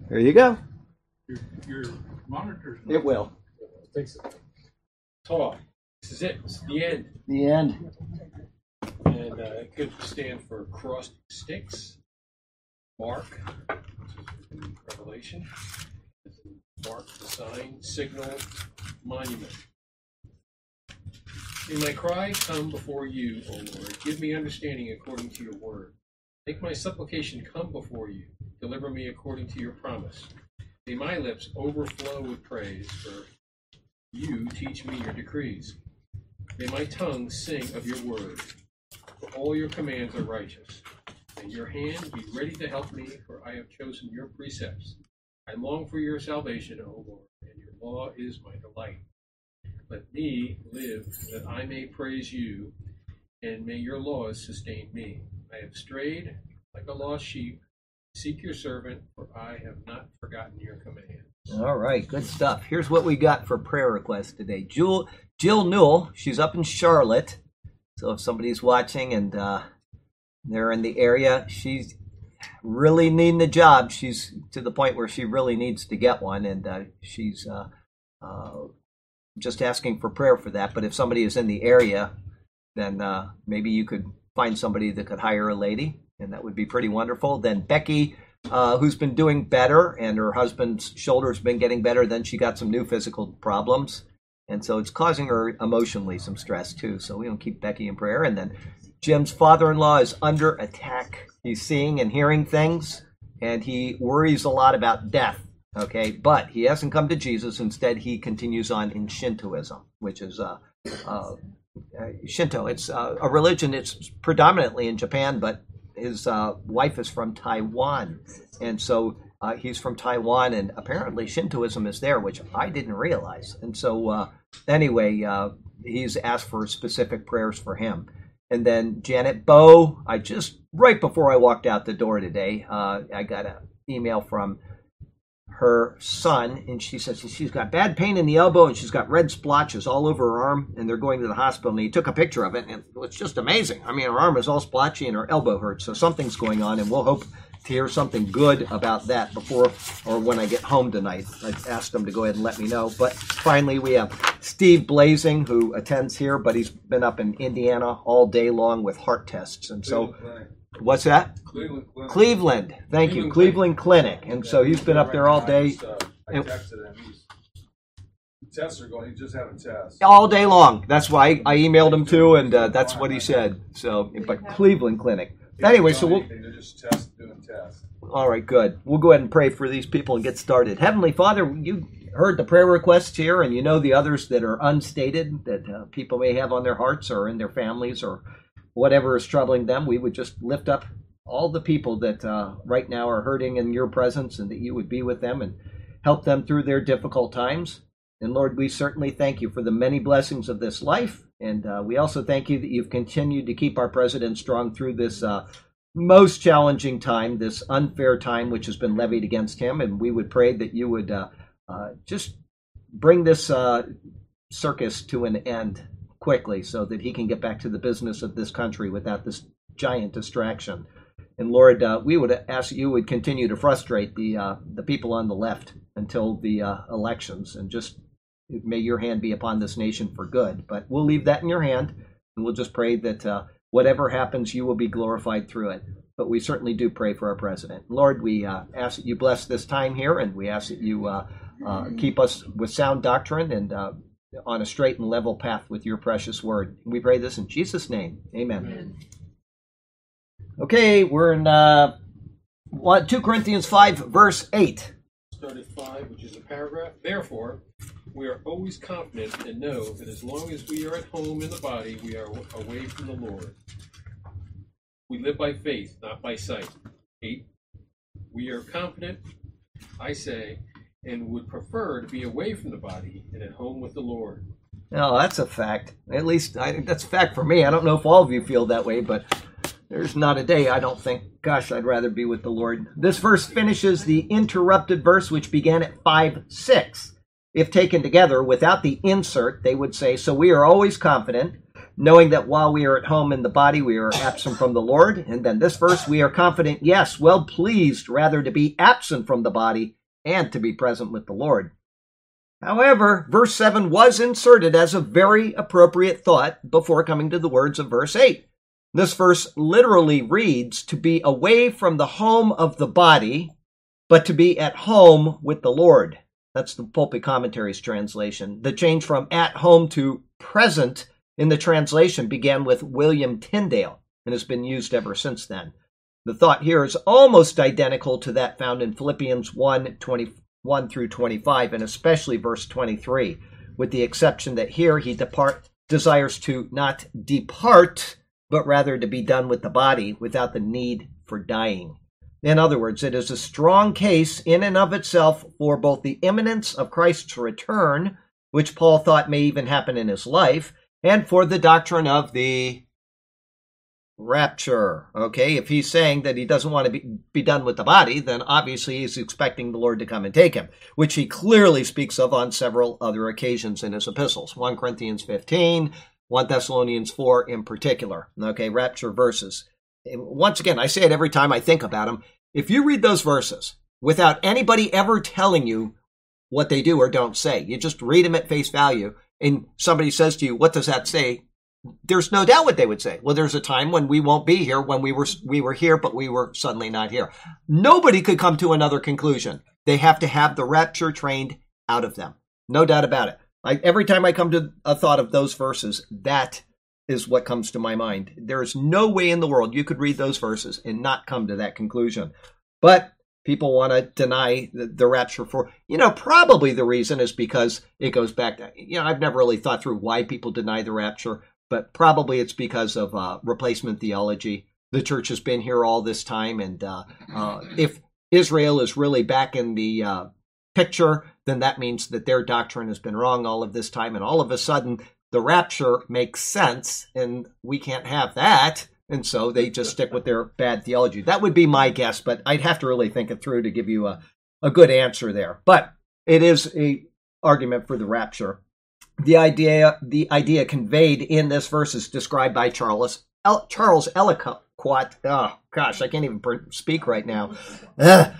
There you go. Your monitor's It will. Fix it. Talk. This is it. This is the end. The end. And it could stand for crossed sticks, mark, revelation, mark, sign, signal, monument. May my cry come before you, O Lord. Give me understanding according to your word. Make my supplication come before you. Deliver me according to your promise. May my lips overflow with praise, for you teach me your decrees. May my tongue sing of your word, for all your commands are righteous. May your hand be ready to help me, for I have chosen your precepts. I long for your salvation, O Lord, and your law is my delight. Let me live that I may praise you, and may your laws sustain me. I have strayed like a lost sheep. Seek your servant, for I have not forgotten your commands. All right, good stuff. Here's what we got for prayer requests today. Jill Newell, she's up in Charlotte. So if somebody's watching and they're in the area, she's really needing a job. She's to the point where she really needs to get one, and she's just asking for prayer for that. But if somebody is in the area, then maybe you could find somebody that could hire a lady, and that would be pretty wonderful. Then Becky, who's been doing better, and her husband's shoulder's been getting better. Then she got some new physical problems, and so it's causing her emotionally some stress too. So we don't keep Becky in prayer. And then Jim's father-in-law is under attack. He's seeing and hearing things, and he worries a lot about death. Okay, but he hasn't come to Jesus. Instead, he continues on in Shintoism, which is Shinto. It's a religion. It's predominantly in Japan, but his wife is from Taiwan, and so he's from Taiwan, and apparently Shintoism is there, which I didn't realize. And so anyway, he's asked for specific prayers for him. And then Janet Bowe, right before I walked out the door today, I got an email from her son, and she says she's got bad pain in the elbow, and she's got red splotches all over her arm, and they're going to the hospital. And he took a picture of it, and it's just amazing. I mean, her arm is all splotchy, and her elbow hurts, so something's going on, and we'll hope to hear something good about that before or when I get home tonight. I asked him to go ahead and let me know. But finally, we have Steve Blazing, who attends here, but he's been up in Indiana all day long with heart tests, and so... What's that? Cleveland. Thank you. Cleveland Clinic. And so he's been up there all day. I texted him. The tests are going. He just had a test. All day long. That's why I emailed him too, and that's what he said. So, but Cleveland Clinic. Anyway, so we'll... They're just doing tests. All right, good. We'll go ahead and pray for these people and get started. Heavenly Father, you heard the prayer requests here, and you know the others that are unstated that people may have on their hearts or in their families or whatever is troubling them. We would just lift up all the people that right now are hurting in your presence, and that you would be with them and help them through their difficult times. And Lord, we certainly thank you for the many blessings of this life. And we also thank you that you've continued to keep our president strong through this most challenging time, this unfair time which has been levied against him. And we would pray that you would just bring this circus to an end quickly, so that he can get back to the business of this country without this giant distraction. And Lord, we would ask that you would continue to frustrate the people on the left until the elections, and just may your hand be upon this nation for good. But we'll leave that in your hand, and we'll just pray that whatever happens, you will be glorified through it. But we certainly do pray for our president. Lord, we ask that you bless this time here, and we ask that you keep us with sound doctrine and on a straight and level path with your precious word. We pray this in Jesus' name. Amen. Amen. Okay, we're in 2 Corinthians 5, verse 8. Start at 5, which is a paragraph. Therefore, we are always confident and know that as long as we are at home in the body, we are away from the Lord. We live by faith, not by sight. 8. We are confident, I say, and would prefer to be away from the body and at home with the Lord. No, that's a fact. At least I think that's a fact for me. I don't know if all of you feel that way, but there's not a day I don't think, gosh, I'd rather be with the Lord. This verse finishes the interrupted verse, which began at 5:6. If taken together without the insert, they would say, so we are always confident knowing that while we are at home in the body, we are absent from the Lord. And then this verse, we are confident, yes, well pleased rather to be absent from the body and to be present with the Lord. However, verse 7 was inserted as a very appropriate thought before coming to the words of verse 8. This verse literally reads, to be away from the home of the body, but to be at home with the Lord. That's the Pulpit Commentary's translation. The change from at home to present in the translation began with William Tyndale and has been used ever since then. The thought here is almost identical to that found in Philippians 1:21 through 25, and especially verse 23, with the exception that here he desires to not depart, but rather to be done with the body without the need for dying. In other words, it is a strong case in and of itself for both the imminence of Christ's return, which Paul thought may even happen in his life, and for the doctrine of the rapture. Okay, if he's saying that he doesn't want to be done with the body, then obviously he's expecting the Lord to come and take him, which he clearly speaks of on several other occasions in his epistles. 1 Corinthians 15, 1 Thessalonians 4 in particular. Okay, rapture verses. Once again, I say it every time I think about them. If you read those verses without anybody ever telling you what they do or don't say, you just read them at face value, and somebody says to you, what does that say? There's no doubt what they would say. Well, there's a time when we won't be here, when we were here, but we were suddenly not here. Nobody could come to another conclusion. They have to have the rapture trained out of them. No doubt about it. Every time I come to a thought of those verses, that is what comes to my mind. There is no way in the world you could read those verses and not come to that conclusion. But people want to deny the rapture for, probably the reason is because it goes back to, I've never really thought through why people deny the rapture, but probably it's because of replacement theology. The church has been here all this time, and if Israel is really back in the picture, then that means that their doctrine has been wrong all of this time, and all of a sudden the rapture makes sense, and we can't have that, and so they just stick with their bad theology. That would be my guess, but I'd have to really think it through to give you a good answer there. But it is an argument for the rapture. The idea conveyed in this verse is described by Charles Ellicott. Oh gosh, I can't even speak right now. Let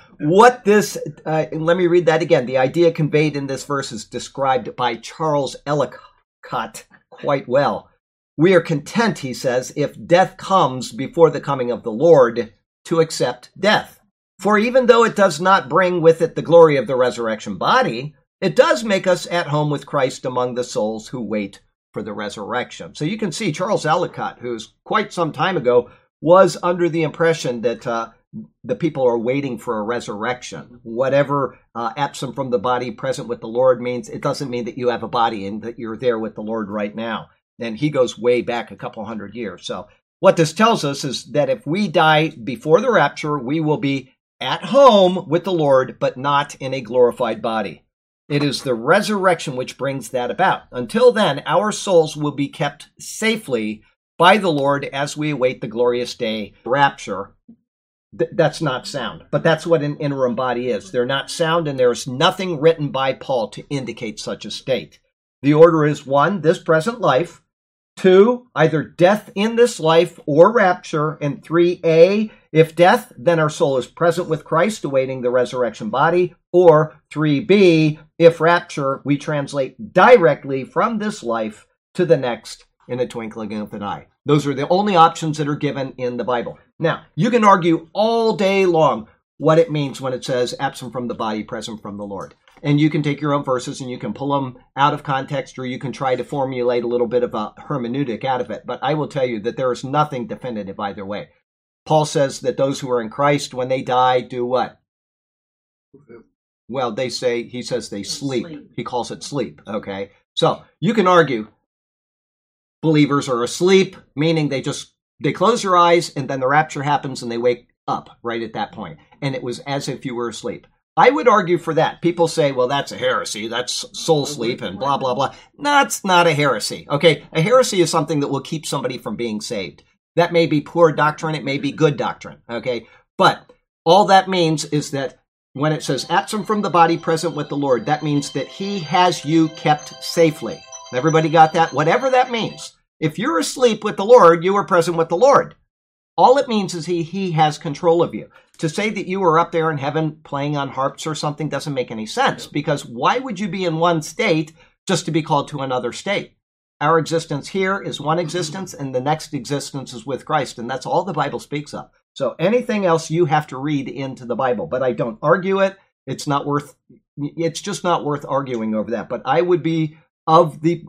me read that again. The idea conveyed in this verse is described by Charles Ellicott quite well. We are content, he says, if death comes before the coming of the Lord, to accept death. For even though it does not bring with it the glory of the resurrection body, it does make us at home with Christ among the souls who wait for the resurrection. So you can see Charles Ellicott, who's quite some time ago was under the impression that the people are waiting for a resurrection. Whatever absent from the body, present with the Lord means, it doesn't mean that you have a body and that you're there with the Lord right now. And he goes way back a couple hundred years. So what this tells us is that if we die before the rapture, we will be at home with the Lord, but not in a glorified body. It is the resurrection which brings that about. Until then, our souls will be kept safely by the Lord as we await the glorious day rapture. That's not sound, but that's what an interim body is. They're not sound, and there's nothing written by Paul to indicate such a state. The order is 1, this present life; 2, either death in this life or rapture; and 3a, if death, then our soul is present with Christ awaiting the resurrection body; or 3b, if rapture, we translate directly from this life to the next in a twinkling of an eye. Those are the only options that are given in the Bible. Now, you can argue all day long what it means when it says absent from the body, present from the Lord. And you can take your own verses and you can pull them out of context, or you can try to formulate a little bit of a hermeneutic out of it. But I will tell you that there is nothing definitive either way. Paul says that those who are in Christ, when they die, do what? Well, he says they sleep. He calls it sleep, okay? So you can argue believers are asleep, meaning they close their eyes and then the rapture happens and they wake up right at that point. And it was as if you were asleep. I would argue for that. People say, well, that's a heresy. That's soul sleep and blah, blah, blah. That's not a heresy. Okay, a heresy is something that will keep somebody from being saved. That may be poor doctrine. It may be good doctrine. Okay, but all that means is that when it says absent from the body, present with the Lord, that means that he has you kept safely. Everybody got that? Whatever that means. If you're asleep with the Lord, you are present with the Lord. All it means is he has control of you. To say that you are up there in heaven playing on harps or something doesn't make any sense, because why would you be in one state just to be called to another state? Our existence here is one existence, and the next existence is with Christ, and that's all the Bible speaks of. So anything else you have to read into the Bible, but I don't argue it. It's just not worth arguing over that. But I would be of the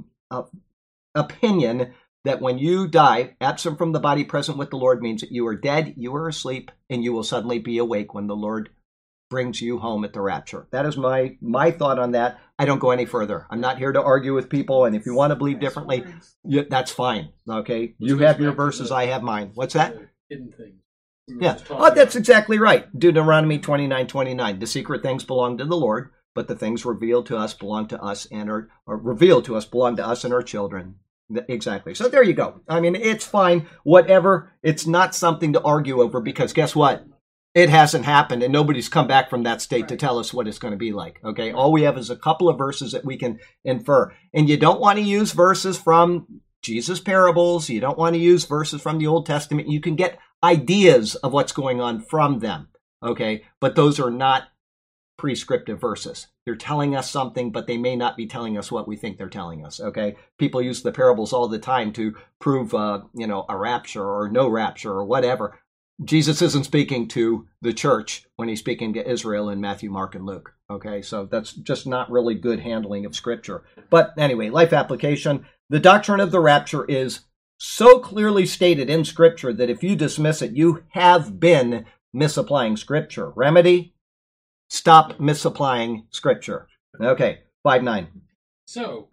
opinion that when you die, absent from the body, present with the Lord, means that you are dead, you are asleep, and you will suddenly be awake when the Lord brings you home at the rapture. That is my thought on that. I don't go any further. I'm not here to argue with people, and if you want to believe differently, that's fine. Okay? You have your verses, I have mine. What's that? Hidden things. Yeah. Oh, that's exactly right. Deuteronomy 29:29. The secret things belong to the Lord, but the things revealed to us belong to us and are revealed to us belong to us and our children. Exactly. So there you go. I mean, it's fine. Whatever. It's not something to argue over, because guess what? It hasn't happened, and nobody's come back from that state to tell us what it's going to be like. Okay? All we have is a couple of verses that we can infer. And you don't want to use verses from Jesus' parables. You don't want to use verses from the Old Testament. You can get ideas of what's going on from them. Okay? But those are not prescriptive verses. They're telling us something, but they may not be telling us what we think they're telling us. Okay? People use the parables all the time to prove, a rapture or no rapture or whatever. Jesus isn't speaking to the church when he's speaking to Israel in Matthew, Mark, and Luke. Okay? So that's just not really good handling of Scripture. But anyway, life application. The doctrine of the rapture is so clearly stated in Scripture that if you dismiss it, you have been misapplying Scripture. Remedy? Stop misapplying Scripture. Okay, 5:9. So,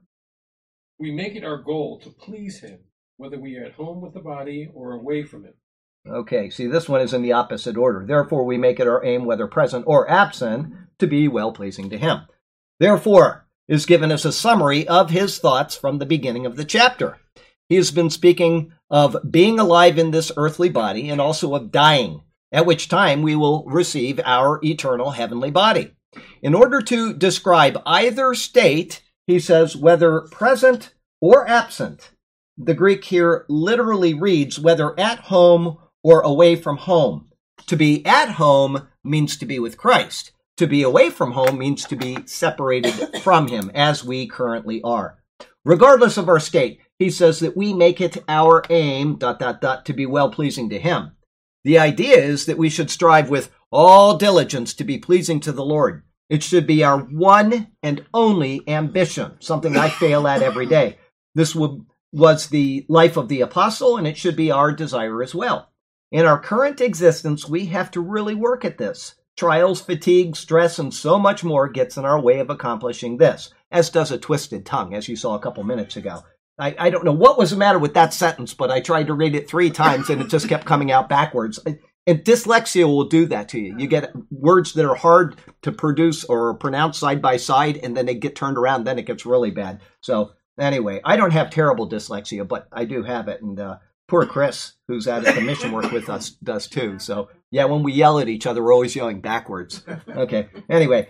we make it our goal to please him, whether we are at home with the body or away from it. Okay, see, this one is in the opposite order. Therefore, we make it our aim, whether present or absent, to be well-pleasing to him. Therefore, is given us a summary of his thoughts from the beginning of the chapter. He has been speaking of being alive in this earthly body and also of dying, at which time we will receive our eternal heavenly body. In order to describe either state, he says, whether present or absent. The Greek here literally reads, whether at home or away from home. To be at home means to be with Christ. To be away from home means to be separated from him, as we currently are. Regardless of our state, he says that we make it our aim, ... to be well-pleasing to him. The idea is that we should strive with all diligence to be pleasing to the Lord. It should be our one and only ambition, something I fail at every day. This was the life of the apostle, and it should be our desire as well. In our current existence, we have to really work at this. Trials, fatigue, stress, and so much more gets in our way of accomplishing this, as does a twisted tongue, as you saw a couple minutes ago. I don't know what was the matter with that sentence, but I tried to read it 3 times, and it just kept coming out backwards. And dyslexia will do that to you. You get words that are hard to produce or pronounce side by side, and then they get turned around, then it gets really bad. So anyway, I don't have terrible dyslexia, but I do have it, and poor Chris, who's at the mission work with us, does too. So yeah, when we yell at each other, we're always yelling backwards. Okay. Anyway,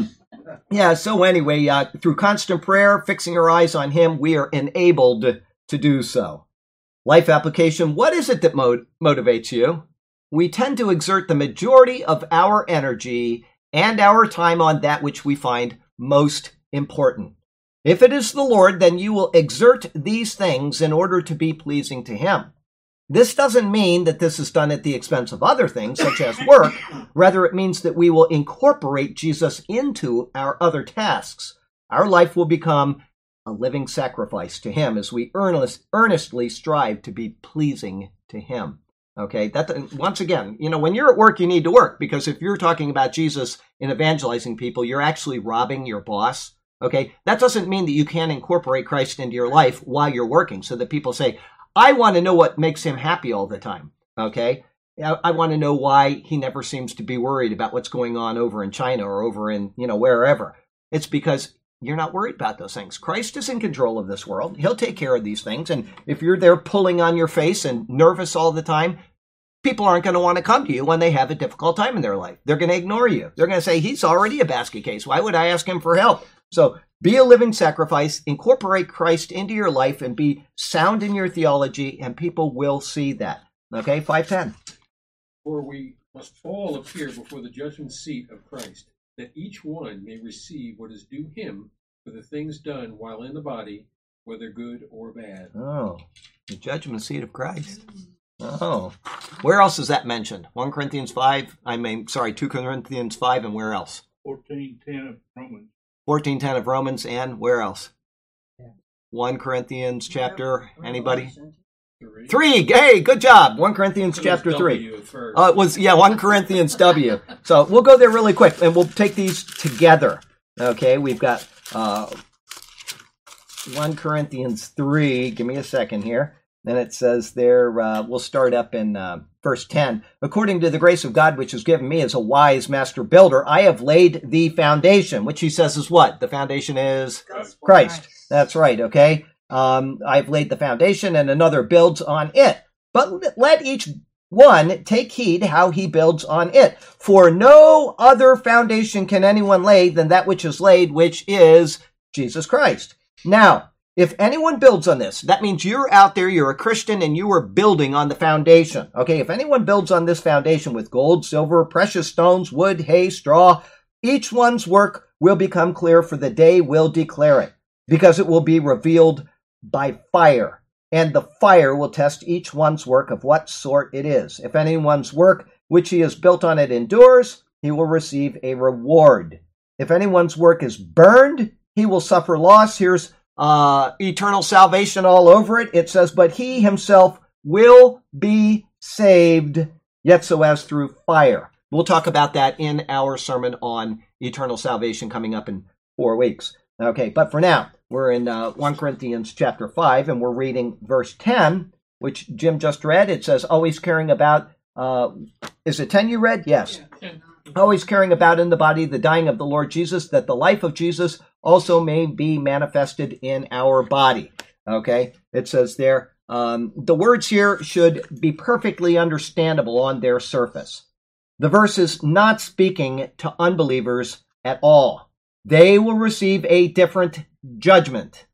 through constant prayer, fixing our eyes on him, we are enabled to do so. Life application, what is it that motivates you? We tend to exert the majority of our energy and our time on that which we find most important. If it is the Lord, then you will exert these things in order to be pleasing to him. This doesn't mean that this is done at the expense of other things, such as work. Rather, it means that we will incorporate Jesus into our other tasks. Our life will become a living sacrifice to him as we earnestly strive to be pleasing to him. Okay, once again, when you're at work, you need to work, because if you're talking about Jesus and evangelizing people, you're actually robbing your boss. Okay, that doesn't mean that you can't incorporate Christ into your life while you're working, so that people say, I want to know what makes him happy all the time. Okay, I want to know why he never seems to be worried about what's going on over in China or over in, wherever. It's because you're not worried about those things. Christ is in control of this world. He'll take care of these things. And if you're there pulling on your face and nervous all the time, people aren't going to want to come to you when they have a difficult time in their life. They're going to ignore you. They're going to say, he's already a basket case. Why would I ask him for help? So be a living sacrifice, incorporate Christ into your life, and be sound in your theology, and people will see that. Okay, 5:10. For we must all appear before the judgment seat of Christ, that each one may receive what is due him for the things done while in the body, whether good or bad. Oh, the judgment seat of Christ. Oh, where else is that mentioned? 1 Corinthians 5, 2 Corinthians 5, and where else? 14:10 of Romans. 14:10 of Romans, and where else? 1 Corinthians chapter, anybody? 3. Hey, good job. 1 Corinthians chapter 3. It was 1 Corinthians W. So we'll go there really quick, and we'll take these together. Okay, we've got 1 Corinthians 3. Give me a second here. Then it says there, we'll start up in verse 10. According to the grace of God which is given me as a wise master builder, I have laid the foundation, which he says is what? The foundation is Christ. That's right, okay? I've laid the foundation, and another builds on it. But let each one take heed how he builds on it. For no other foundation can anyone lay than that which is laid, which is Jesus Christ. Now, if anyone builds on this, that means you're out there, you're a Christian, and you are building on the foundation. Okay, if anyone builds on this foundation with gold, silver, precious stones, wood, hay, straw, each one's work will become clear, for the day will declare it, because it will be revealed by fire, and the fire will test each one's work of what sort it is. If anyone's work which he has built on it endures, he will receive a reward. If anyone's work is burned, he will suffer loss. Here's eternal salvation all over it. It says, but he himself will be saved, yet so as through fire. We'll talk about that in our sermon on eternal salvation coming up in 4 weeks. Okay, but for now, we're in 1 Corinthians chapter 5, and we're reading verse 10, which Jim just read. It says, always caring about, is it 10 you read? Yes. Yeah. Always caring about in the body the dying of the Lord Jesus, that the life of Jesus also may be manifested in our body. Okay, it says there, the words here should be perfectly understandable on their surface. The verse is not speaking to unbelievers at all. They will receive a different judgment.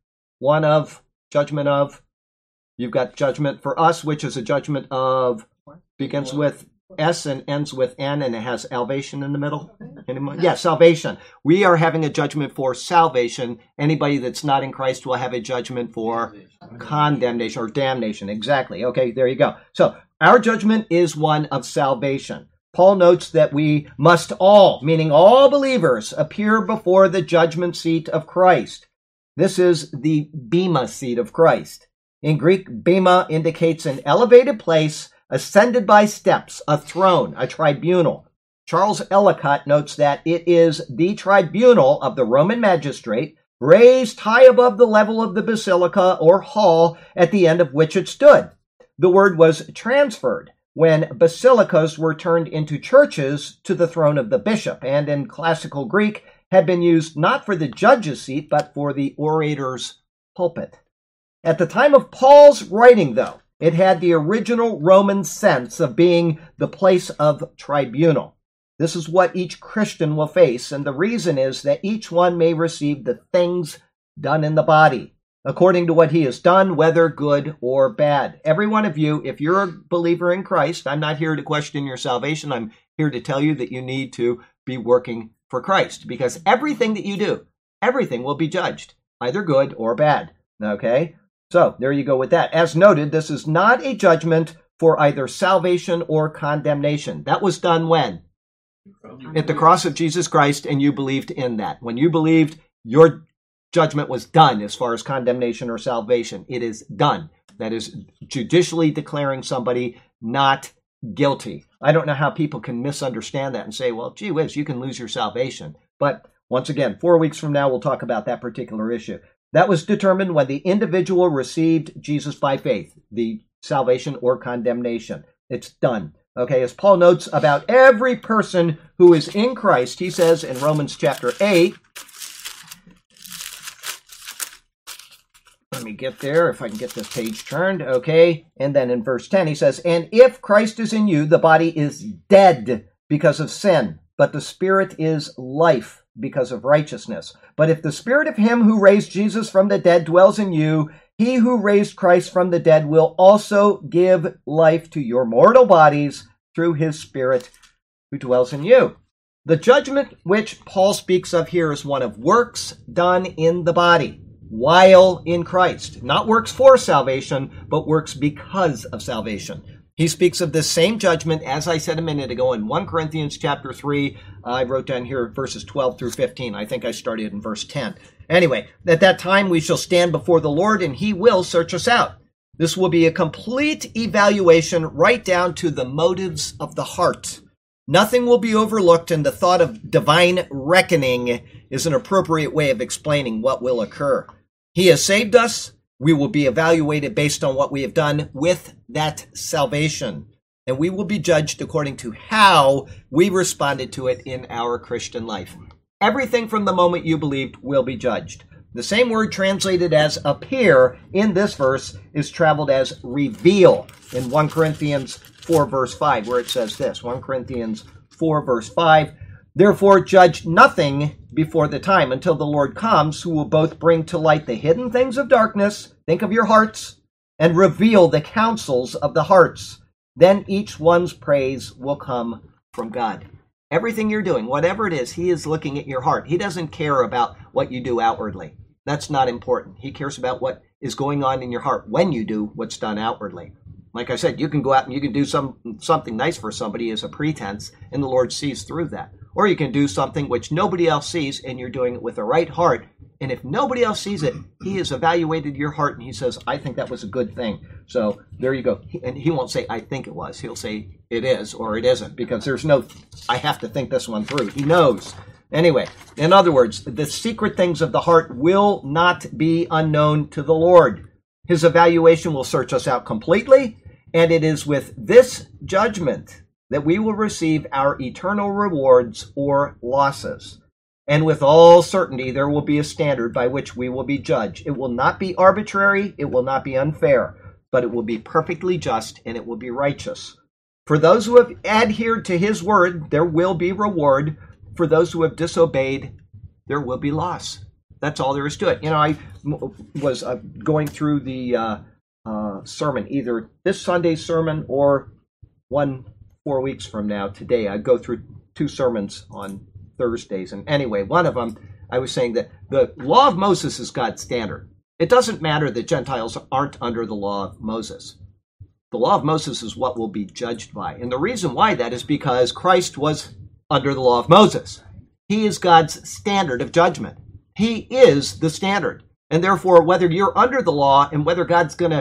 You've got judgment for us, which is a judgment of, begins with S and ends with N, and it has salvation in the middle. Anyone? Yeah, salvation. We are having a judgment for salvation. Anybody that's not in Christ will have a judgment for condemnation or damnation. Exactly. Okay, there you go. So our judgment is one of salvation. Paul notes that we must all, meaning all believers, appear before the judgment seat of Christ. This is the bema seat of Christ. In Greek, bema indicates an elevated place ascended by steps, a throne, a tribunal. Charles Ellicott notes that it is the tribunal of the Roman magistrate, raised high above the level of the basilica or hall at the end of which it stood. The word was transferred when basilicas were turned into churches to the throne of the bishop, and in classical Greek had been used not for the judge's seat, but for the orator's pulpit. At the time of Paul's writing, though, it had the original Roman sense of being the place of tribunal. This is what each Christian will face, and the reason is that each one may receive the things done in the body, according to what he has done, whether good or bad. Every one of you, if you're a believer in Christ, I'm not here to question your salvation. I'm here to tell you that you need to be working for Christ, because everything that you do, everything will be judged, either good or bad. Okay? So there you go with that. As noted, this is not a judgment for either salvation or condemnation. That was done when? At the cross of Jesus Christ, and you believed in that. When you believed, your judgment was done as far as condemnation or salvation. It is done. That is judicially declaring somebody not guilty. I don't know how people can misunderstand that and say, well, gee whiz, you can lose your salvation. But once again, 4 weeks from now, we'll talk about that particular issue. That was determined when the individual received Jesus by faith, the salvation or condemnation. It's done. Okay, as Paul notes about every person who is in Christ, he says in Romans chapter 8, let me get there if I can get this page turned, okay? And then in verse 10 he says, and if Christ is in you, the body is dead because of sin, but the spirit is life because of righteousness. But if the Spirit of him who raised Jesus from the dead dwells in you, he who raised Christ from the dead will also give life to your mortal bodies through his Spirit who dwells in you. The judgment which Paul speaks of here is one of works done in the body while in Christ. Not works for salvation, but works because of salvation. He speaks of this same judgment, as I said a minute ago, in 1 Corinthians chapter 3. I wrote down here verses 12 through 15. I think I started in verse 10. Anyway, at that time we shall stand before the Lord, and he will search us out. This will be a complete evaluation right down to the motives of the heart. Nothing will be overlooked, and the thought of divine reckoning is an appropriate way of explaining what will occur. He has saved us. We will be evaluated based on what we have done with that salvation. And we will be judged according to how we responded to it in our Christian life. Everything from the moment you believed will be judged. The same word translated as appear in this verse is traveled as reveal in 1 Corinthians 4 verse 5, where it says this, 1 Corinthians 4 verse 5, therefore judge nothing before the time until the Lord comes, who will both bring to light the hidden things of darkness, think of your hearts, and reveal the counsels of the hearts. Then each one's praise will come from God. Everything you're doing, whatever it is, he is looking at your heart. He doesn't care about what you do outwardly. That's not important. He cares about what is going on in your heart when you do what's done outwardly. Like I said, you can go out and you can do something nice for somebody as a pretense, and the Lord sees through that. Or you can do something which nobody else sees, and you're doing it with the right heart. And if nobody else sees it, he has evaluated your heart, and he says, I think that was a good thing. So there you go. And he won't say, I think it was. He'll say, it is or it isn't, because there's no, I have to think this one through. He knows. Anyway, in other words, the secret things of the heart will not be unknown to the Lord. His evaluation will search us out completely, and it is with this judgment that we will receive our eternal rewards or losses. And with all certainty, there will be a standard by which we will be judged. It will not be arbitrary, it will not be unfair, but it will be perfectly just, and it will be righteous. For those who have adhered to his word, there will be reward. For those who have disobeyed, there will be loss. That's all there is to it. You know, I was going through the sermon, either this Sunday's sermon or 4 weeks from now, today. I go through 2 sermons on Thursdays. And anyway, one of them, I was saying that the law of Moses is God's standard. It doesn't matter that Gentiles aren't under the law of Moses. The law of Moses is what will be judged by. And the reason why that is because Christ was under the law of Moses. He is God's standard of judgment. He is the standard. And therefore, whether you're under the law and whether God's going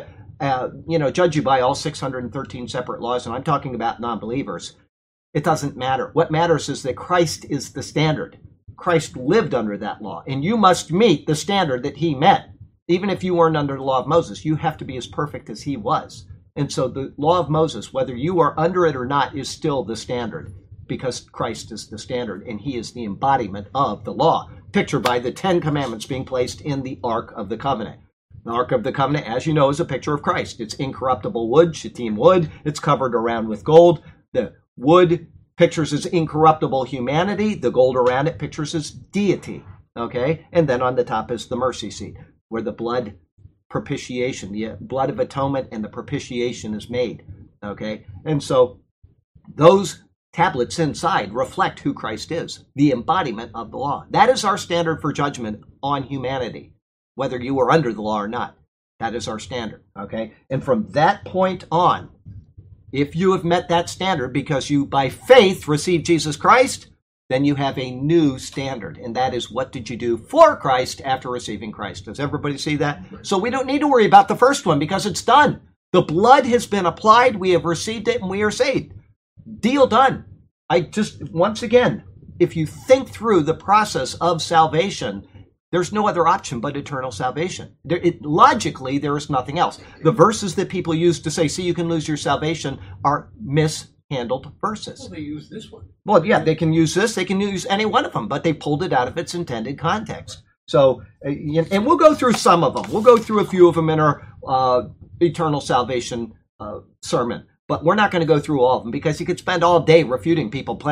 to judge you by all 613 separate laws, and I'm talking about non-believers, it doesn't matter. What matters is that Christ is the standard. Christ lived under that law, and you must meet the standard that he met. Even if you weren't under the law of Moses, you have to be as perfect as he was. And so the law of Moses, whether you are under it or not, is still the standard, because Christ is the standard, and he is the embodiment of the law, pictured by the 10 commandments being placed in the Ark of the Covenant. The Ark of the Covenant, as you know, is a picture of Christ. It's incorruptible wood, shittim wood. It's covered around with gold. The wood pictures his incorruptible humanity. The gold around it pictures his deity. Okay? And then on the top is the mercy seat, where the blood propitiation, the blood of atonement and the propitiation is made. Okay? And so those tablets inside reflect who Christ is, the embodiment of the law. That is our standard for judgment on humanity, whether you are under the law or not. That is our standard, okay? And from that point on, if you have met that standard because you, by faith, received Jesus Christ, then you have a new standard. And that is, what did you do for Christ after receiving Christ? Does everybody see that? So we don't need to worry about the first one because it's done. The blood has been applied, we have received it, and we are saved. Deal done. Once again, if you think through the process of salvation, there's no other option but eternal salvation. Logically, there is nothing else. The verses that people use to say, see, you can lose your salvation, are mishandled verses. Well, they use this one. Well, yeah, they can use this. They can use any one of them, but they pulled it out of its intended context. So, and we'll go through some of them. We'll go through a few of them in our eternal salvation sermon. But we're not going to go through all of them because you could spend all day refuting people playing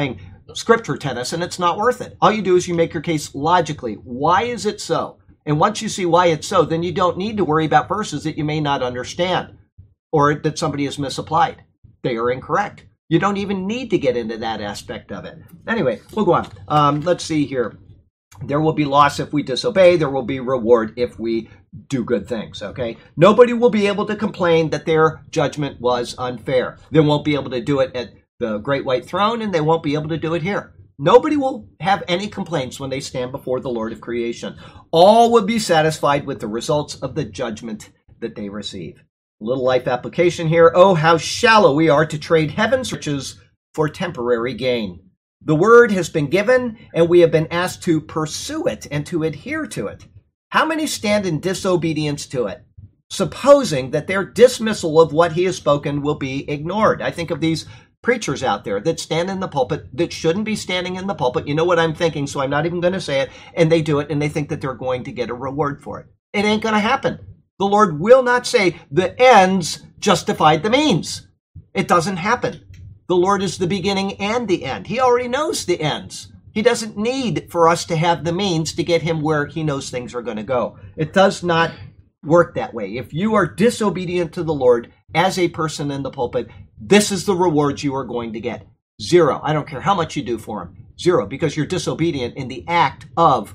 Scripture, Tennyson. It's not worth it. All you do is you make your case logically. Why is it so? And once you see why it's so, then you don't need to worry about verses that you may not understand or that somebody has misapplied. They are incorrect. You don't even need to get into that aspect of it. Anyway, we'll go on. Let's see here. There will be loss if we disobey. There will be reward if we do good things, okay? Nobody will be able to complain that their judgment was unfair. They won't be able to do it at the Great White Throne, and they won't be able to do it here. Nobody will have any complaints when they stand before the Lord of creation. All will be satisfied with the results of the judgment that they receive. A little life application here. Oh, how shallow we are to trade heaven's riches for temporary gain. The word has been given, and we have been asked to pursue it and to adhere to it. How many stand in disobedience to it, supposing that their dismissal of what he has spoken will be ignored? I think of these preachers out there that stand in the pulpit that shouldn't be standing in the pulpit. You know what I'm thinking, so I'm not even going to say it. And they do it, and they think that they're going to get a reward for it. It ain't going to happen. The Lord will not say the ends justified the means. It doesn't happen. The Lord is the beginning and the end. He already knows the ends. He doesn't need for us to have the means to get him where he knows things are going to go. It does not work that way. If you are disobedient to the Lord as a person in the pulpit, this is the rewards you are going to get. 0. I don't care how much you do for him. 0, because you're disobedient in the act of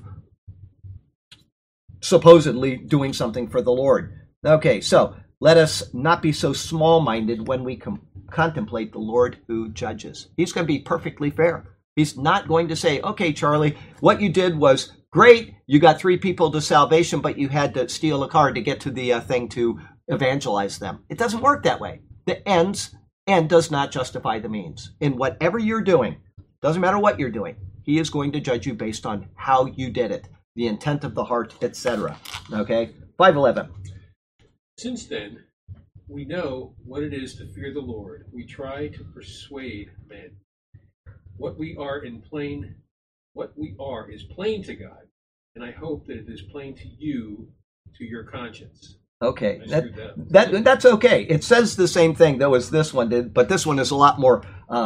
supposedly doing something for the Lord. Okay, so let us not be so small-minded when we contemplate the Lord who judges. He's going to be perfectly fair. He's not going to say, okay, Charlie, what you did was great. You got 3 people to salvation, but you had to steal a car to get to the thing to evangelize them. It doesn't work that way. The end does not justify the means. In whatever you're doing, doesn't matter what you're doing, he is going to judge you based on how you did it, the intent of the heart, etc. Okay? 5:11. Since then, we know what it is to fear the Lord. We try to persuade men. What we are is plain to God, and I hope that it is plain to you, to your conscience. Okay, that's okay. It says the same thing though as this one did, but this one is a lot more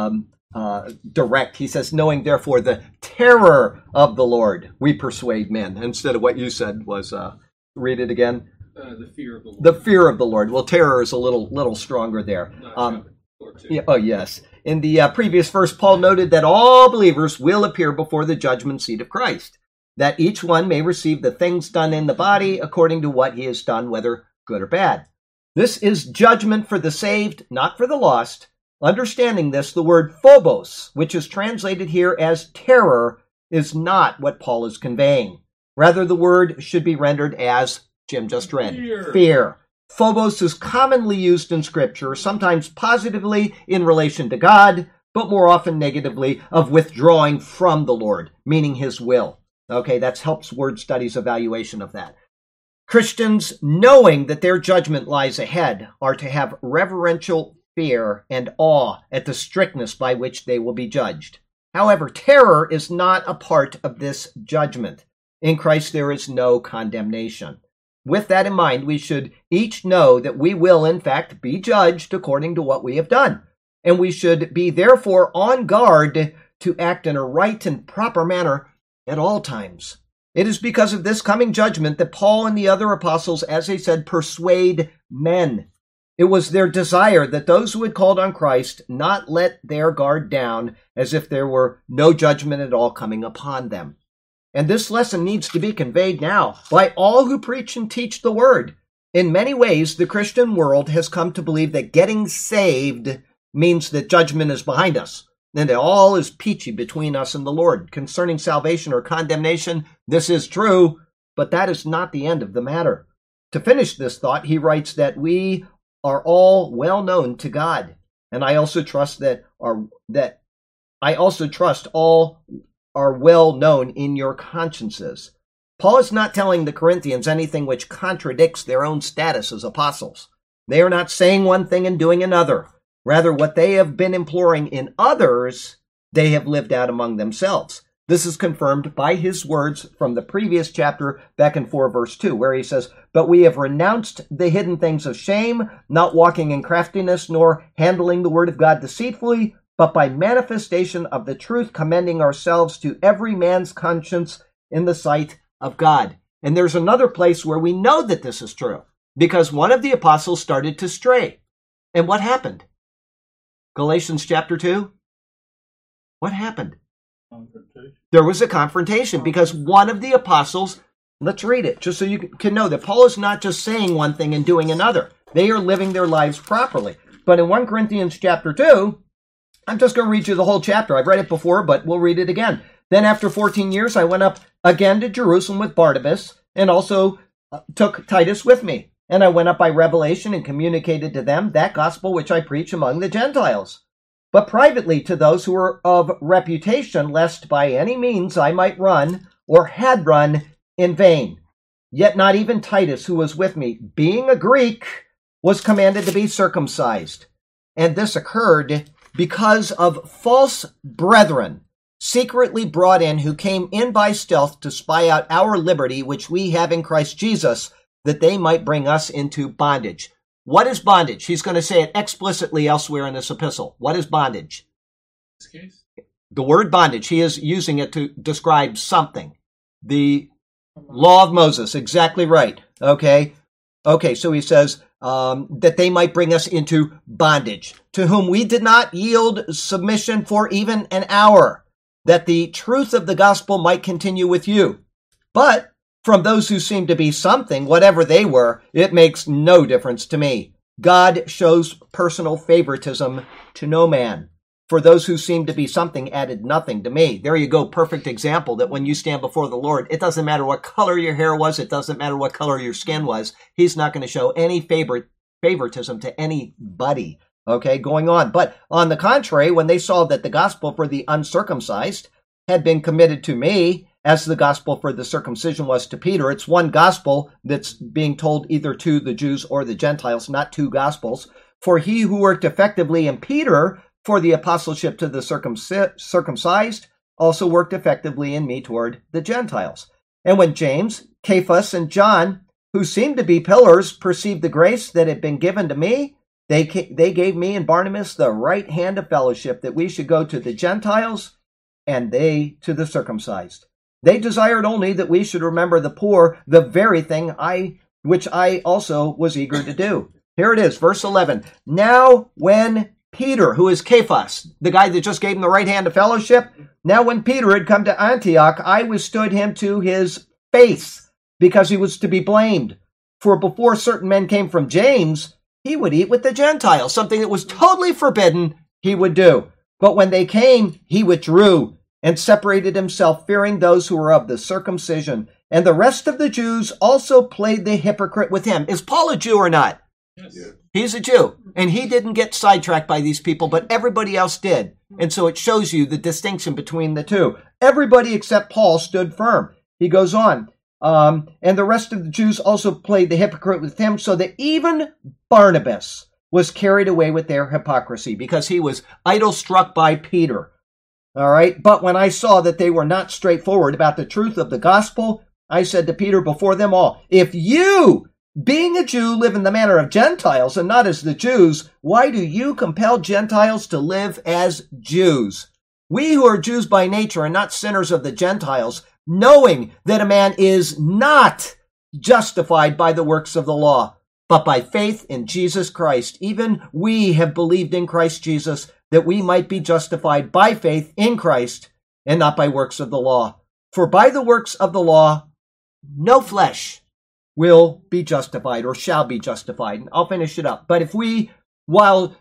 direct. He says, knowing therefore the terror of the Lord, we persuade men. Instead of what you said was, read it again. The fear of the Lord. The fear of the Lord. Well, terror is a little stronger there. Yeah, oh, yes. In the previous verse, Paul noted that all believers will appear before the judgment seat of Christ, that each one may receive the things done in the body according to what he has done, whether good or bad. This is judgment for the saved, not for the lost. Understanding this, the word phobos, which is translated here as terror, is not what Paul is conveying. Rather, the word should be rendered as Jim just read. Fear. Phobos is commonly used in Scripture, sometimes positively in relation to God, but more often negatively of withdrawing from the Lord, meaning his will. Okay, that's Helps Word Studies evaluation of that. Christians, knowing that their judgment lies ahead, are to have reverential fear and awe at the strictness by which they will be judged. However, terror is not a part of this judgment. In Christ there is no condemnation. With that in mind, we should each know that we will, in fact, be judged according to what we have done. And we should be therefore on guard to act in a right and proper manner at all times. It is because of this coming judgment that Paul and the other apostles, as they said, persuade men. It was their desire that those who had called on Christ not let their guard down as if there were no judgment at all coming upon them. And this lesson needs to be conveyed now by all who preach and teach the word. In many ways, the Christian world has come to believe that getting saved means that judgment is behind us, and that all is peachy between us and the Lord. Concerning salvation or condemnation, this is true, but that is not the end of the matter. To finish this thought, he writes that we are all well known to God, and I also trust all are well known in your consciences. Paul is not telling the Corinthians anything which contradicts their own status as apostles. They are not saying one thing and doing another. Rather, what they have been imploring in others, they have lived out among themselves. This is confirmed by his words from the previous chapter, back in 4 verse 2, where he says, "But we have renounced the hidden things of shame, not walking in craftiness, nor handling the word of God deceitfully, but by manifestation of the truth, commending ourselves to every man's conscience in the sight of God. And there's another place where we know that this is true, because one of the apostles started to stray. And what happened? Galatians chapter 2? What happened? Confrontation. There was a confrontation because one of the apostles, let's read it, just so you can know that Paul is not just saying one thing and doing another. They are living their lives properly. But in 1 Corinthians chapter 2, I'm just going to read you the whole chapter. I've read it before, but we'll read it again. Then after 14 years, I went up again to Jerusalem with Barnabas and also took Titus with me. And I went up by revelation and communicated to them that gospel which I preach among the Gentiles, but privately to those who were of reputation, lest by any means I might run or had run in vain. Yet not even Titus, who was with me, being a Greek, was commanded to be circumcised. And this occurred because of false brethren secretly brought in, who came in by stealth to spy out our liberty, which we have in Christ Jesus, that they might bring us into bondage. What is bondage? He's going to say it explicitly elsewhere in this epistle. What is bondage? In this case, The word bondage, he is using it to describe something. The law of Moses, exactly right. Okay, so he says that they might bring us into bondage, to whom we did not yield submission for even an hour, that the truth of the gospel might continue with you. But from those who seem to be something, whatever they were, it makes no difference to me. God shows personal favoritism to no man. For those who seem to be something added nothing to me. There you go, perfect example that when you stand before the Lord, it doesn't matter what color your hair was, it doesn't matter what color your skin was. He's not going to show any favoritism to anybody. Okay, going on. But on the contrary, when they saw that the gospel for the uncircumcised had been committed to me, as the gospel for the circumcision was to Peter, it's one gospel that's being told either to the Jews or the Gentiles, not two gospels. For he who worked effectively in Peter for the apostleship to the circumcised also worked effectively in me toward the Gentiles. And when James, Cephas, and John, who seemed to be pillars, perceived the grace that had been given to me, they gave me and Barnabas the right hand of fellowship, that we should go to the Gentiles and they to the circumcised. They desired only that we should remember the poor, the very thing which I also was eager to do. Here it is, verse 11. Now when Peter, who is Cephas, the guy that just gave him the right hand of fellowship, now when Peter had come to Antioch, I withstood him to his face, because he was to be blamed. For before certain men came from James, he would eat with the Gentiles, something that was totally forbidden he would do. But when they came, he withdrew and separated himself, fearing those who were of the circumcision. And the rest of the Jews also played the hypocrite with him. Is Paul a Jew or not? yes. Yeah. He's a Jew, and he didn't get sidetracked by these people, but everybody else did. And so it shows you the distinction between the two. Everybody except Paul stood firm. He goes on. And the rest of the Jews also played the hypocrite with him, so that even Barnabas was carried away with their hypocrisy, because he was idol-struck by Peter. All right, but when I saw that they were not straightforward about the truth of the gospel, I said to Peter before them all, if you, being a Jew, live in the manner of Gentiles and not as the Jews, why do you compel Gentiles to live as Jews? We who are Jews by nature and not sinners of the Gentiles, knowing that a man is not justified by the works of the law, but by faith in Jesus Christ. Even we have believed in Christ Jesus, that we might be justified by faith in Christ and not by works of the law. For by the works of the law, no flesh will be justified or shall be justified. And I'll finish it up. But if while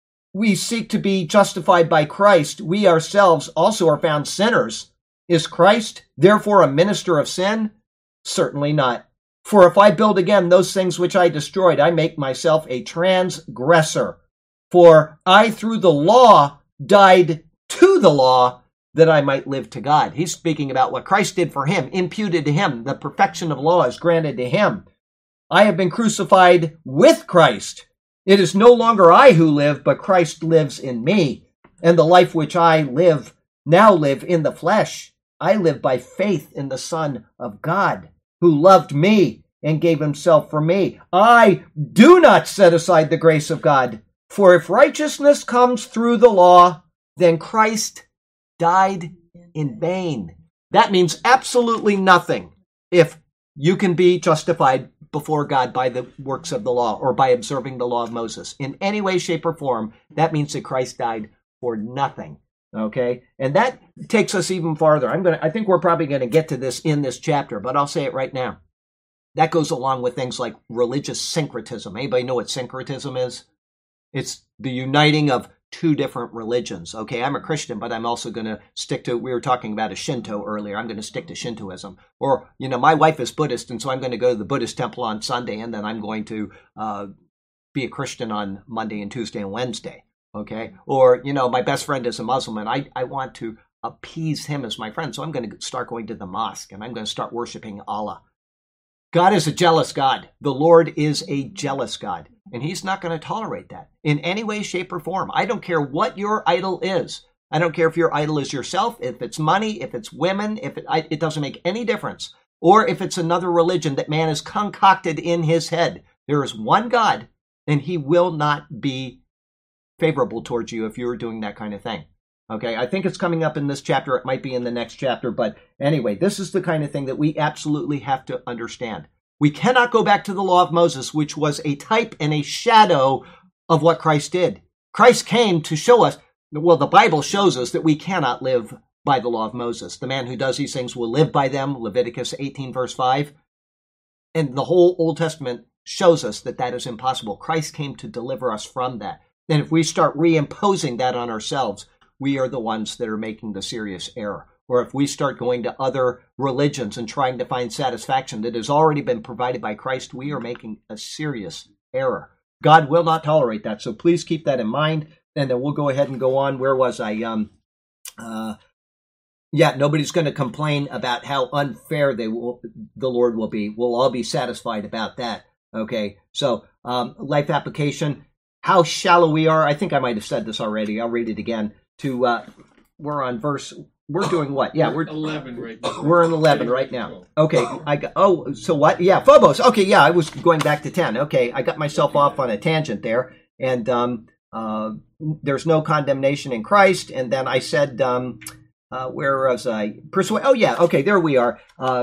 we seek to be justified by Christ, we ourselves also are found sinners, is Christ therefore a minister of sin? Certainly not. For if I build again those things which I destroyed, I make myself a transgressor. For I through the law died to the law, that I might live to God. He's speaking about what Christ did for him, imputed to him. The perfection of law is granted to him. I have been crucified with Christ. It is no longer I who live, but Christ lives in me. And the life which I now live in the flesh, I live by faith in the Son of God, who loved me and gave himself for me. I do not set aside the grace of God. For if righteousness comes through the law, then Christ died in vain. That means absolutely nothing if you can be justified before God by the works of the law or by observing the law of Moses. In any way, shape, or form, that means that Christ died for nothing. Okay? And that takes us even farther. I think we're probably going to get to this in this chapter, but I'll say it right now. That goes along with things like religious syncretism. Anybody know what syncretism is? It's the uniting of two different religions. Okay, I'm a Christian, but I'm also going to stick to, we were talking about a Shinto earlier. I'm going to stick to Shintoism. Or, my wife is Buddhist, and so I'm going to go to the Buddhist temple on Sunday, and then I'm going to be a Christian on Monday and Tuesday and Wednesday. Okay, or, my best friend is a Muslim, and I want to appease him as my friend, so I'm going to start going to the mosque, and I'm going to start worshiping Allah. God is a jealous God. The Lord is a jealous God. And he's not going to tolerate that in any way, shape, or form. I don't care what your idol is. I don't care if your idol is yourself, if it's money, if it's women, it doesn't make any difference. Or if it's another religion that man has concocted in his head. There is one God, and he will not be favorable towards you if you're doing that kind of thing. Okay, I think it's coming up in this chapter. It might be in the next chapter. But anyway, this is the kind of thing that we absolutely have to understand. We cannot go back to the law of Moses, which was a type and a shadow of what Christ did. Christ came to show us, well, the Bible shows us that we cannot live by the law of Moses. The man who does these things will live by them, Leviticus 18, verse 5. And the whole Old Testament shows us that that is impossible. Christ came to deliver us from that. And if we start reimposing that on ourselves, we are the ones that are making the serious error. Or if we start going to other religions and trying to find satisfaction that has already been provided by Christ, we are making a serious error. God will not tolerate that. So please keep that in mind. And then we'll go ahead and go on. Where was I? Nobody's going to complain about how unfair the Lord will be. We'll all be satisfied about that. Okay. So life application, how shallow we are. I think I might have said this already. I'll read it again. We're on verse. We're doing what? Yeah, we're 11 right now. We're in 11 right now. Okay, so what? Yeah, Phobos. Okay, yeah, I was going back to 10. Okay, I got myself off on a tangent there, and there's no condemnation in Christ. And then I said, where was I? Oh yeah, okay, there we are.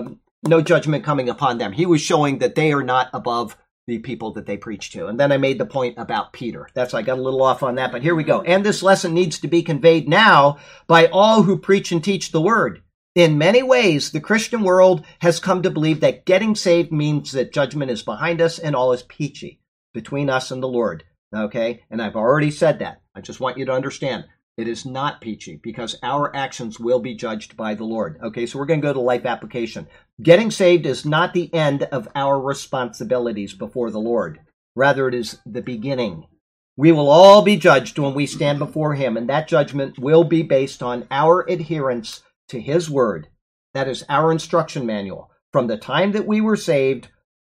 No judgment coming upon them. He was showing that they are not above the people that they preach to. And then I made the point about Peter. I got a little off on that, but here we go. And this lesson needs to be conveyed now by all who preach and teach the word. In many ways, the Christian world has come to believe that getting saved means that judgment is behind us and all is peachy between us and the Lord. Okay? And I've already said that. I just want you to understand. It is not peachy because our actions will be judged by the Lord. Okay, so we're going to go to life application. Getting saved is not the end of our responsibilities before the Lord. Rather, it is the beginning. We will all be judged when we stand before him, and that judgment will be based on our adherence to his word. That is our instruction manual. From the time that we were saved,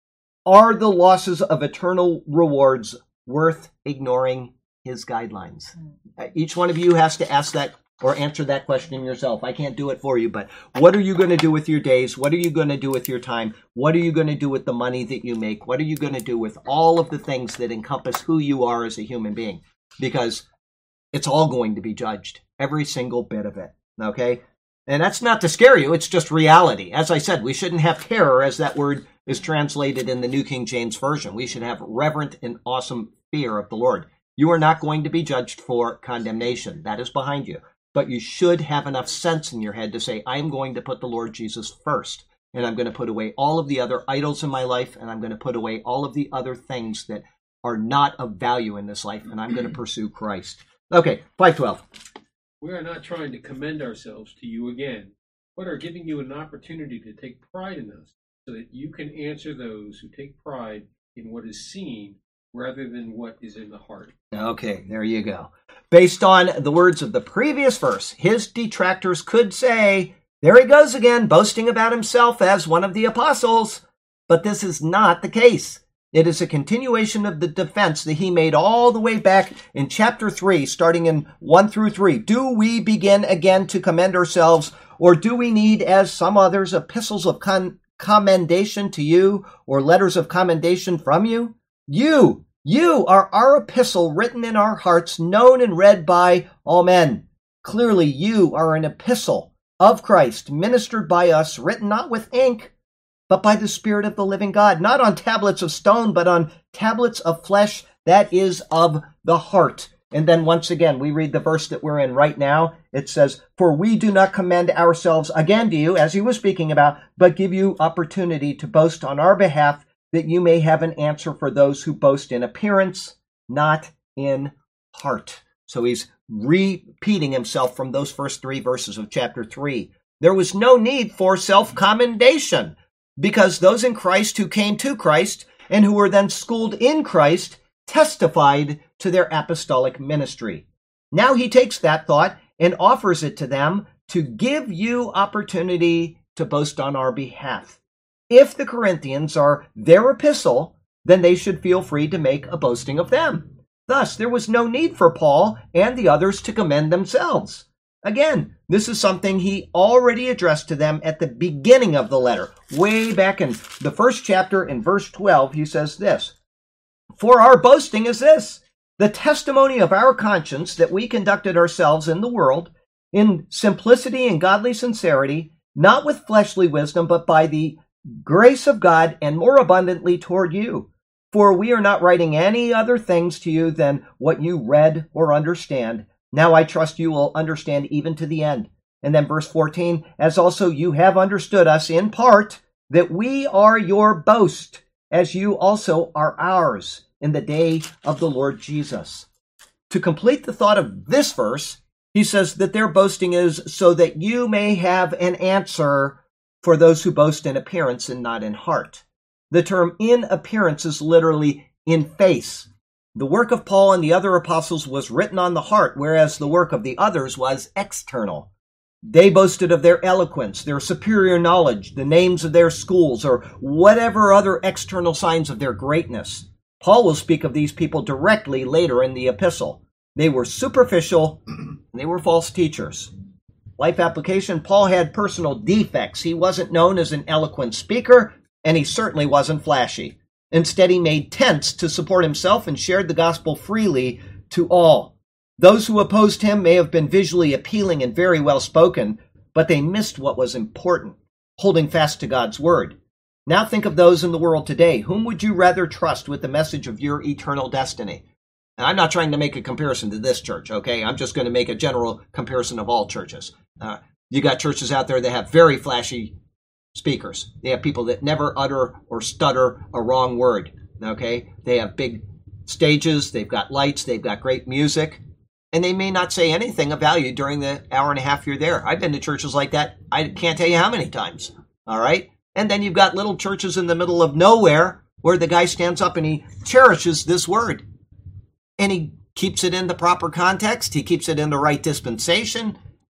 are the losses of eternal rewards worth ignoring his guidelines? Each one of you has to ask that or answer that question yourself. I can't do it for you, but what are you going to do with your days? What are you going to do with your time? What are you going to do with the money that you make? What are you going to do with all of the things that encompass who you are as a human being? Because it's all going to be judged, every single bit of it, okay? And that's not to scare you, it's just reality. As I said, we shouldn't have terror as that word is translated in the New King James Version. We should have reverent and awesome fear of the Lord. You are not going to be judged for condemnation. That is behind you. But you should have enough sense in your head to say, I'm going to put the Lord Jesus first. And I'm going to put away all of the other idols in my life. And I'm going to put away all of the other things that are not of value in this life. And I'm going to pursue Christ. Okay, 5:12. We are not trying to commend ourselves to you again, but are giving you an opportunity to take pride in us so that you can answer those who take pride in what is seen rather than what is in the heart. Okay, there you go. Based on the words of the previous verse, his detractors could say, there he goes again, boasting about himself as one of the apostles. But this is not the case. It is a continuation of the defense that he made all the way back in chapter 3, starting in 1 through 3. Do we begin again to commend ourselves, or do we need, as some others, epistles of commendation to you, or letters of commendation from you? You are our epistle written in our hearts, known and read by all men. Clearly you are an epistle of Christ, ministered by us, written not with ink, but by the Spirit of the living God, not on tablets of stone, but on tablets of flesh, that is of the heart. And then once again, we read the verse that we're in right now. It says, for we do not commend ourselves again to you, as he was speaking about, but give you opportunity to boast on our behalf, that you may have an answer for those who boast in appearance, not in heart. So he's repeating himself from those first 3 verses of chapter 3. There was no need for self-commendation, because those in Christ who came to Christ and who were then schooled in Christ testified to their apostolic ministry. Now he takes that thought and offers it to them to give you opportunity to boast on our behalf. If the Corinthians are their epistle, then they should feel free to make a boasting of them. Thus, there was no need for Paul and the others to commend themselves. Again, this is something he already addressed to them at the beginning of the letter. Way back in the first chapter, in verse 12, he says this, for our boasting is this, the testimony of our conscience that we conducted ourselves in the world, in simplicity and godly sincerity, not with fleshly wisdom, but by the grace of God, and more abundantly toward you. For we are not writing any other things to you than what you read or understand. Now I trust you will understand even to the end. And then verse 14, as also you have understood us in part, that we are your boast, as you also are ours in the day of the Lord Jesus. To complete the thought of this verse, he says that their boasting is so that you may have an answer for those who boast in appearance and not in heart. The term in appearance is literally in face. The work of Paul and the other apostles was written on the heart, whereas the work of the others was external. They boasted of their eloquence, their superior knowledge, the names of their schools, or whatever other external signs of their greatness. Paul will speak of these people directly later in the epistle. They were superficial, and they were false teachers. Life application, Paul had personal defects. He wasn't known as an eloquent speaker, and he certainly wasn't flashy. Instead, he made tents to support himself and shared the gospel freely to all. Those who opposed him may have been visually appealing and very well spoken, but they missed what was important, holding fast to God's word. Now think of those in the world today. Whom would you rather trust with the message of your eternal destiny? And I'm not trying to make a comparison to this church, okay? I'm just going to make a general comparison of all churches. You got churches out there that have very flashy speakers. They have people that never utter or stutter a wrong word, okay? They have big stages, they've got lights, they've got great music, and they may not say anything of value during the hour and a half you're there. I've been to churches like that, I can't tell you how many times, all right? And then you've got little churches in the middle of nowhere where the guy stands up and he cherishes this word. And he keeps it in the proper context, he keeps it in the right dispensation,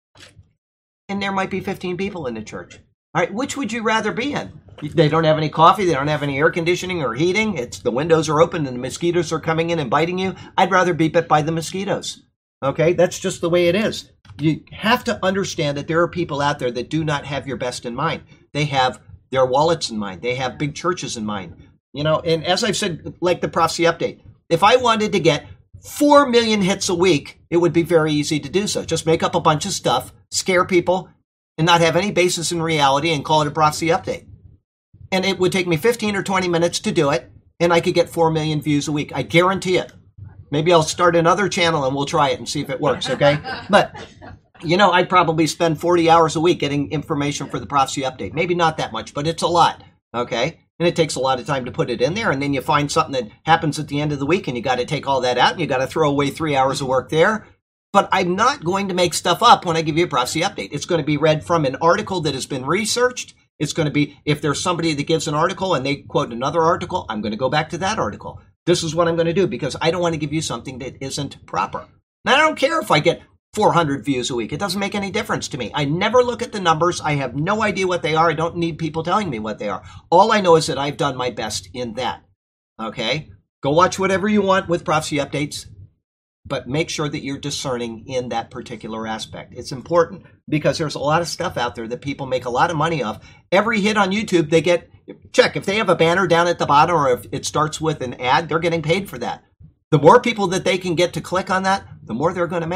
and there might be 15 people in the church. All right, which would you rather be in? They don't have any coffee, they don't have any air conditioning or heating, the windows are open and the mosquitoes are coming in and biting you. I'd rather be bit by the mosquitoes. Okay, that's just the way it is. You have to understand that there are people out there that do not have your best in mind. They have their wallets in mind. They have big churches in mind. You know, and as I've said, like the prophecy update, if I wanted to get 4 million hits a week, it would be very easy to do so. Just make up a bunch of stuff, scare people, and not have any basis in reality and call it a prophecy update. And it would take me 15 or 20 minutes to do it, and I could get 4 million views a week. I guarantee it. Maybe I'll start another channel and we'll try it and see if it works, okay? But, you know, I'd probably spend 40 hours a week getting information for the prophecy update. Maybe not that much, but it's a lot, okay? And it takes a lot of time to put it in there, and then you find something that happens at the end of the week, and you got to take all that out, and you got to throw away 3 hours of work there. But I'm not going to make stuff up when I give you a prophecy update. It's going to be read from an article that has been researched. It's going to be, if there's somebody that gives an article and they quote another article, I'm going to go back to that article. This is what I'm going to do because I don't want to give you something that isn't proper. Now, I don't care if I get 400 views a week. It doesn't make any difference to me. I never look at the numbers. I have no idea what they are. I don't need people telling me what they are. All I know is that I've done my best in that. Okay? Go watch whatever you want with prophecy updates, but make sure that you're discerning in that particular aspect. It's important because there's a lot of stuff out there that people make a lot of money off. Every hit on YouTube, they get, check, if they have a banner down at the bottom or if it starts with an ad, they're getting paid for that. The more people that they can get to click on that, the more they're going to make.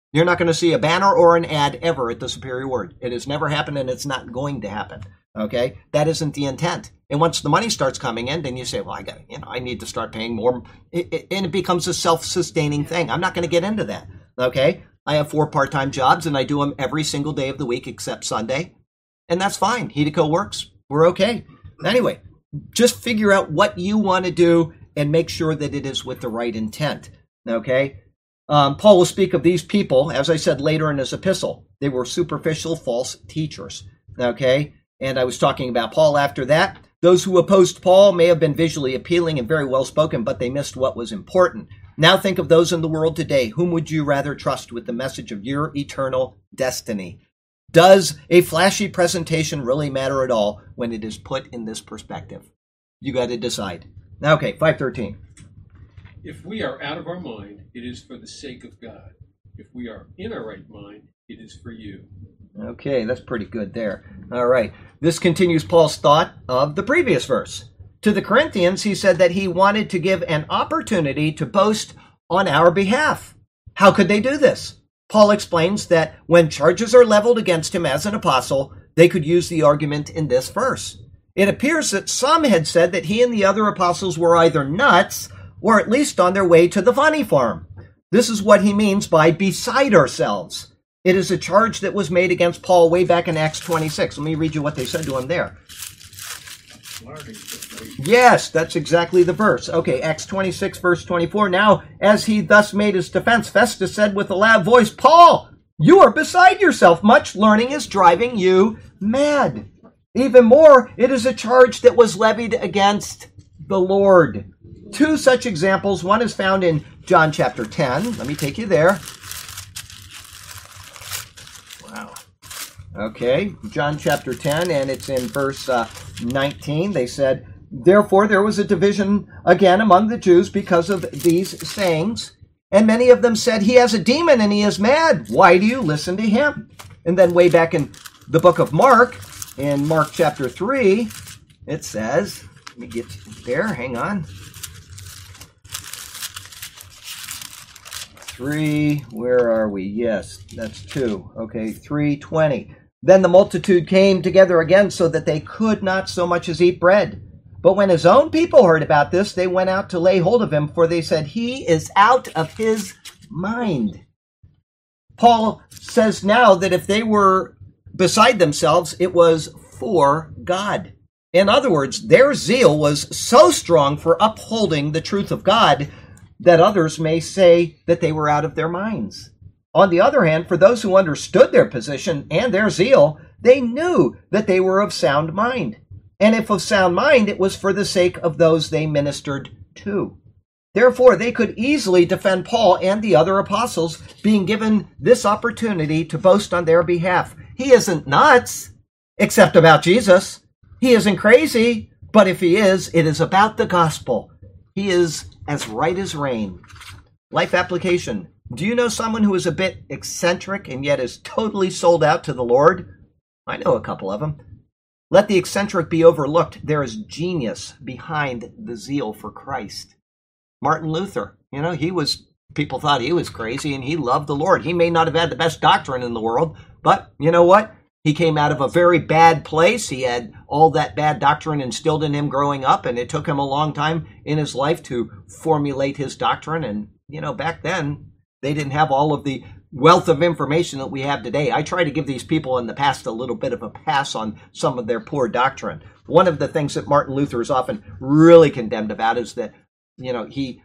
You're not going to see a banner or an ad ever at the Superior Word. It has never happened, and it's not going to happen. Okay? That isn't the intent. And once the money starts coming in, then you say, well, I need to start paying more. And it becomes a self-sustaining thing. I'm not going to get into that. Okay? I have 4 part-time jobs, and I do them every single day of the week except Sunday. And that's fine. Hedico works. We're okay. Anyway, just figure out what you want to do and make sure that it is with the right intent. Okay? Paul will speak of these people, as I said later in his epistle. They were superficial, false teachers. Okay? And I was talking about Paul after that. Those who opposed Paul may have been visually appealing and very well spoken, but they missed what was important. Now think of those in the world today. Whom would you rather trust with the message of your eternal destiny? Does a flashy presentation really matter at all when it is put in this perspective? You got to decide. Okay, 5:13. If we are out of our mind, it is for the sake of God. If we are in our right mind, it is for you. Okay, that's pretty good there. All right. This continues Paul's thought of the previous verse. To the Corinthians, he said that he wanted to give an opportunity to boast on our behalf. How could they do this? Paul explains that when charges are leveled against him as an apostle, they could use the argument in this verse. It appears that some had said that he and the other apostles were either nuts or at least on their way to the funny farm. This is what he means by beside ourselves. It is a charge that was made against Paul way back in Acts 26. Let me read you what they said to him there. Yes, that's exactly the verse. Okay, Acts 26, verse 24. Now, as he thus made his defense, Festus said with a loud voice, Paul, you are beside yourself. Much learning is driving you mad. Even more, it is a charge that was levied against the Lord. 2 such examples. One is found in John chapter 10. Let me take you there. Wow. Okay, John chapter 10, and it's in verse 19. They said, therefore there was a division again among the Jews because of these sayings. And many of them said, he has a demon and he is mad. Why do you listen to him? And then way back in the book of Mark, in Mark chapter 3, it says, let me get there, hang on. 3, where are we? Yes, that's 2. Okay, 3:20. Then the multitude came together again so that they could not so much as eat bread. But when his own people heard about this, they went out to lay hold of him, for they said, he is out of his mind. Paul says now that if they were beside themselves, it was for God. In other words, their zeal was so strong for upholding the truth of God that others may say that they were out of their minds. On the other hand, for those who understood their position and their zeal, they knew that they were of sound mind. And if of sound mind, it was for the sake of those they ministered to. Therefore, they could easily defend Paul and the other apostles, being given this opportunity to boast on their behalf. He isn't nuts, except about Jesus. He isn't crazy, but if he is, it is about the gospel. He is as right as rain. Life application. Do you know someone who is a bit eccentric and yet is totally sold out to the Lord? I know a couple of them. Let the eccentric be overlooked. There is genius behind the zeal for Christ. Martin Luther, people thought he was crazy and he loved the Lord. He may not have had the best doctrine in the world, but you know what? He came out of a very bad place. He had all that bad doctrine instilled in him growing up, and it took him a long time in his life to formulate his doctrine. And, back then, they didn't have all of the wealth of information that we have today. I try to give these people in the past a little bit of a pass on some of their poor doctrine. One of the things that Martin Luther is often really condemned about is that, he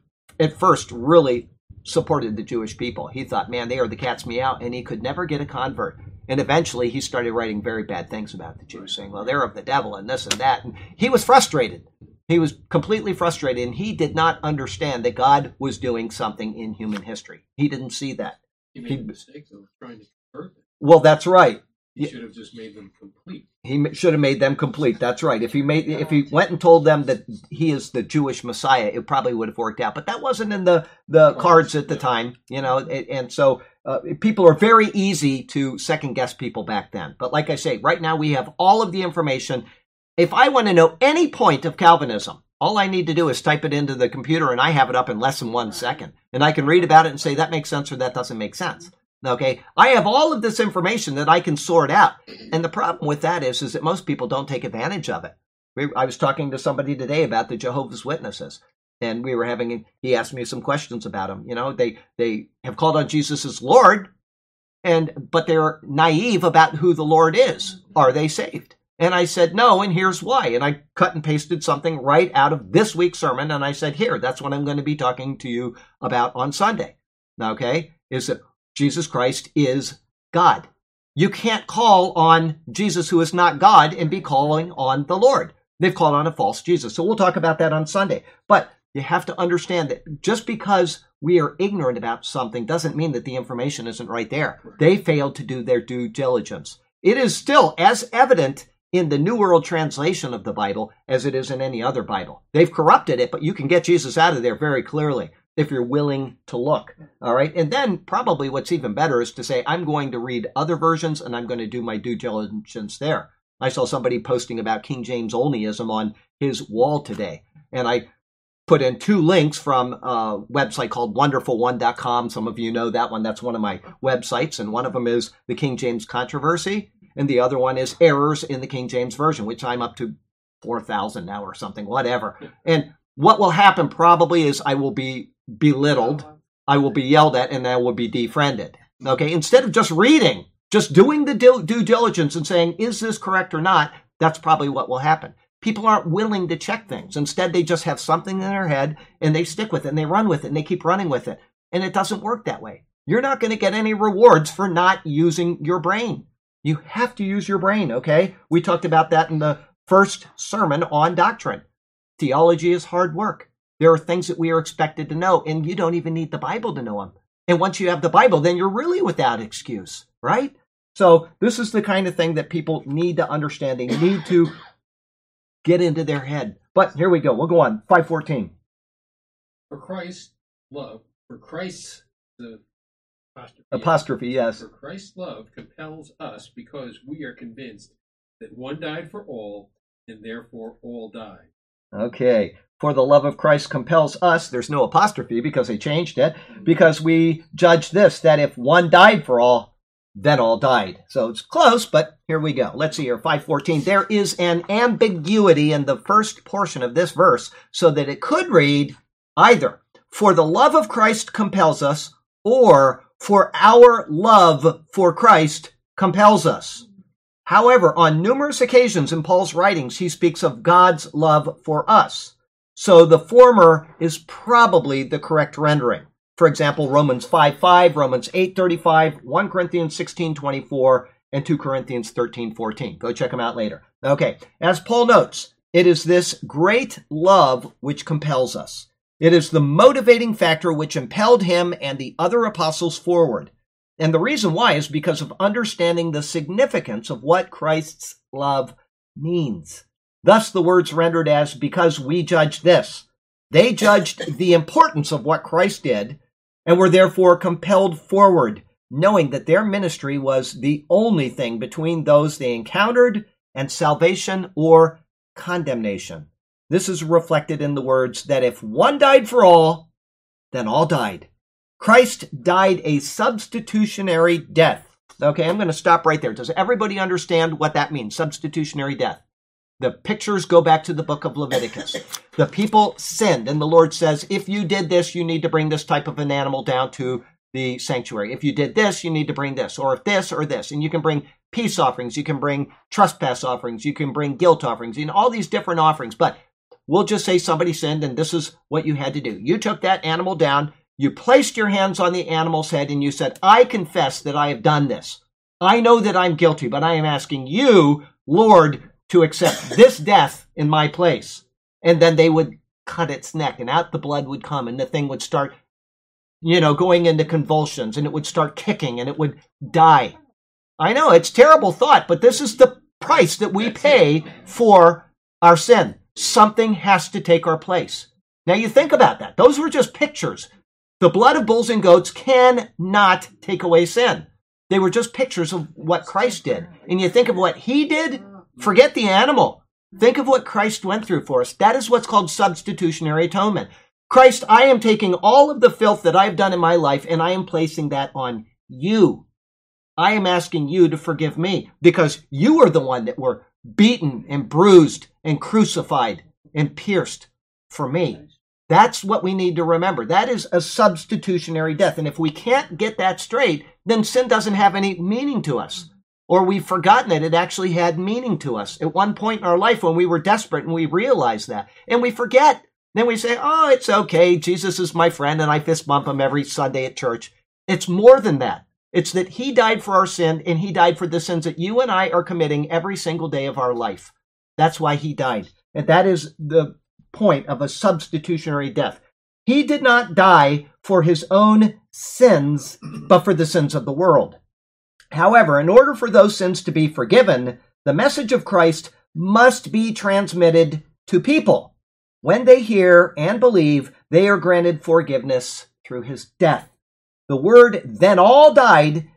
at first really supported the Jewish people. He thought, man, they are the cat's meow, and he could never get a convert. And eventually he started writing very bad things about the Jews, saying, well, they're of the devil and this and that. And he was frustrated. He was completely frustrated, and he did not understand that God was doing something in human history. He didn't see that. He made a mistake of trying to convert them. Well, that's right. He should have just made them complete. He should have made them complete. That's right. If he went and told them that he is the Jewish Messiah, it probably would have worked out. But that wasn't in the cards at the time, and so people are very easy to second guess people back then. But like I say, right now we have all of the information. If I want to know any point of Calvinism, all I need to do is type it into the computer, and I have it up in less than 1 second. And I can read about it and say that makes sense or that doesn't make sense. Okay, I have all of this information that I can sort out. And the problem with that is that most people don't take advantage of it. I was talking to somebody today about the Jehovah's Witnesses, and he asked me some questions about them. They have called on Jesus as Lord, but they're naive about who the Lord is. Are they saved? And I said, no, and here's why. And I cut and pasted something right out of this week's sermon, and I said, here, that's what I'm going to be talking to you about on Sunday. Okay, is that Jesus Christ is God. You can't call on Jesus, who is not God, and be calling on the Lord. They've called on a false Jesus. So we'll talk about that on Sunday. But you have to understand that just because we are ignorant about something doesn't mean that the information isn't right there. They failed to do their due diligence. It is still as evident in the New World Translation of the Bible as it is in any other Bible. They've corrupted it, but you can get Jesus out of there very clearly if you're willing to look. All right. And then probably what's even better is to say, I'm going to read other versions and I'm going to do my due diligence there. I saw somebody posting about King James Onlyism on his wall today. And I put in 2 links from a website called wonderful1.com. Some of you know that one. That's one of my websites. And one of them is the King James Controversy. And the other one is Errors in the King James Version, which I'm up to 4,000 now or something, whatever. And what will happen probably is I will be belittled, I will be yelled at, and I will be defriended. Okay, instead of just reading, just doing the due diligence and saying, is this correct or not, that's probably what will happen. People aren't willing to check things. Instead, they just have something in their head, and they stick with it, and they run with it, and they keep running with it. And it doesn't work that way. You're not going to get any rewards for not using your brain. You have to use your brain, okay? We talked about that in the first sermon on doctrine. Theology is hard work. There are things that we are expected to know, and you don't even need the Bible to know them. And once you have the Bible, then you're really without excuse, right? So this is the kind of thing that people need to understand. They need to get into their head. But here we go. We'll go on. 5:14. For Christ's the apostrophe, yes. For Christ's love compels us because we are convinced that one died for all, and therefore all died. Okay. For the love of Christ compels us, there's no apostrophe because they changed it, because we judge this, that if one died for all, then all died. So it's close, but here we go. Let's see here, 5:14. There is an ambiguity in the first portion of this verse, so that it could read either, for the love of Christ compels us, or for our love for Christ compels us. However, on numerous occasions in Paul's writings, he speaks of God's love for us. So the former is probably the correct rendering. For example, Romans 5:5, Romans 8:35, 1 Corinthians 16:24, and 2 Corinthians 13:14. Go check them out later. Okay, as Paul notes, it is this great love which compels us. It is the motivating factor which impelled him and the other apostles forward. And the reason why is because of understanding the significance of what Christ's love means. Thus, the words rendered as, because we judge this. They judged the importance of what Christ did and were therefore compelled forward, knowing that their ministry was the only thing between those they encountered and salvation or condemnation. This is reflected in the words that if one died for all, then all died. Christ died a substitutionary death. Okay, I'm going to stop right there. Does everybody understand what that means, substitutionary death? The pictures go back to the book of Leviticus. The people sinned, and the Lord says, if you did this, you need to bring this type of an animal down to the sanctuary. If you did this, you need to bring this, or if this or this. And you can bring peace offerings, you can bring trespass offerings, you can bring guilt offerings, all these different offerings. But we'll just say somebody sinned, and this is what you had to do. You took that animal down, you placed your hands on the animal's head, and you said, I confess that I have done this. I know that I'm guilty, but I am asking you, Lord, to accept this death in my place. And then they would cut its neck, and out the blood would come, and the thing would start, going into convulsions, and it would start kicking, and it would die. I know, it's a terrible thought, but this is the price that we pay for our sin. Something has to take our place. Now you think about that. Those were just pictures. The blood of bulls and goats cannot take away sin. They were just pictures of what Christ did. And you think of what he did, forget the animal. Think of what Christ went through for us. That is what's called substitutionary atonement. Christ, I am taking all of the filth that I've done in my life, and I am placing that on you. I am asking you to forgive me because you are the one that were beaten and bruised and crucified and pierced for me. That's what we need to remember. That is a substitutionary death. And if we can't get that straight, then sin doesn't have any meaning to us. Or we've forgotten that it actually had meaning to us at one point in our life when we were desperate and we realized that. And we forget. Then we say, oh, it's okay. Jesus is my friend and I fist bump him every Sunday at church. It's more than that. It's that he died for our sin and he died for the sins that you and I are committing every single day of our life. That's why he died. And that is the point of a substitutionary death. He did not die for his own sins, but for the sins of the world. However, in order for those sins to be forgiven, the message of Christ must be transmitted to people. When they hear and believe, they are granted forgiveness through his death. The words then all died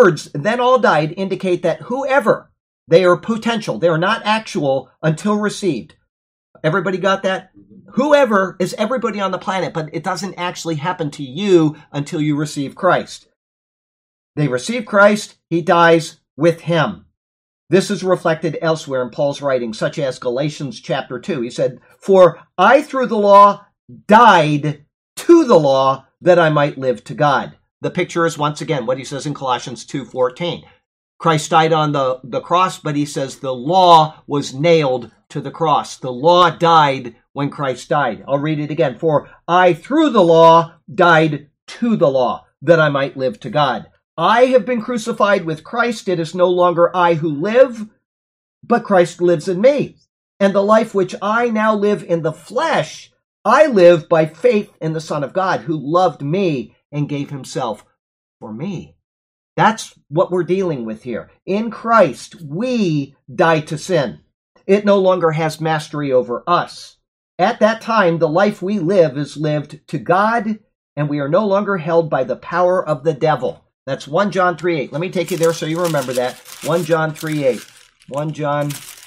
indicate that whoever, they are potential, they are not actual until received. Everybody got that? Whoever is everybody on the planet, but it doesn't actually happen to you until you receive Christ. They receive Christ, he dies with him. This is reflected elsewhere in Paul's writings, such as Galatians chapter 2. He said, "For I through the law died to the law that I might live to God." The picture is once again what he says in Colossians 2:14. Christ died on the cross, but he says the law was nailed to the cross. The law died when Christ died. I'll read it again. "For I through the law died to the law that I might live to God. I have been crucified with Christ. It is no longer I who live, but Christ lives in me. And the life which I now live in the flesh, I live by faith in the Son of God who loved me and gave himself for me." That's what we're dealing with here. In Christ, we die to sin. It no longer has mastery over us. At that time, the life we live is lived to God, and we are no longer held by the power of the devil. That's 1 John 3:8. Let me take you there so you remember that. 1 John 3:8. 1 John.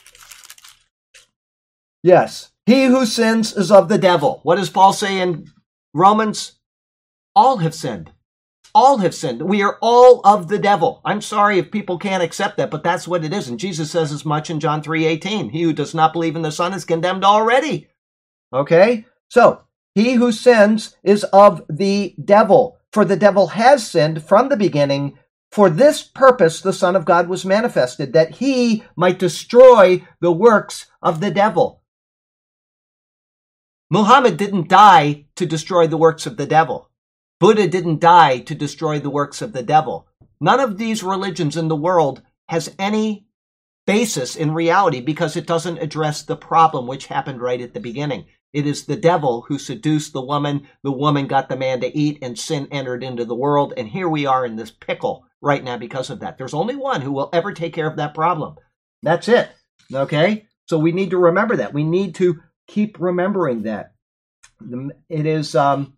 Yes. He who sins is of the devil. What does Paul say in Romans? All have sinned. All have sinned. We are all of the devil. I'm sorry if people can't accept that, but that's what it is. And Jesus says as much in John 3:18. He who does not believe in the Son is condemned already. Okay? So, he who sins is of the devil. For the devil has sinned from the beginning. For this purpose the Son of God was manifested, that he might destroy the works of the devil. Muhammad didn't die to destroy the works of the devil. Buddha didn't die to destroy the works of the devil. None of these religions in the world has any basis in reality because it doesn't address the problem which happened right at the beginning. It is the devil who seduced the woman got the man to eat, and sin entered into the world, and here we are in this pickle right now because of that. There's only one who will ever take care of that problem. That's it. Okay? So we need to remember that. We need to keep remembering that. It is,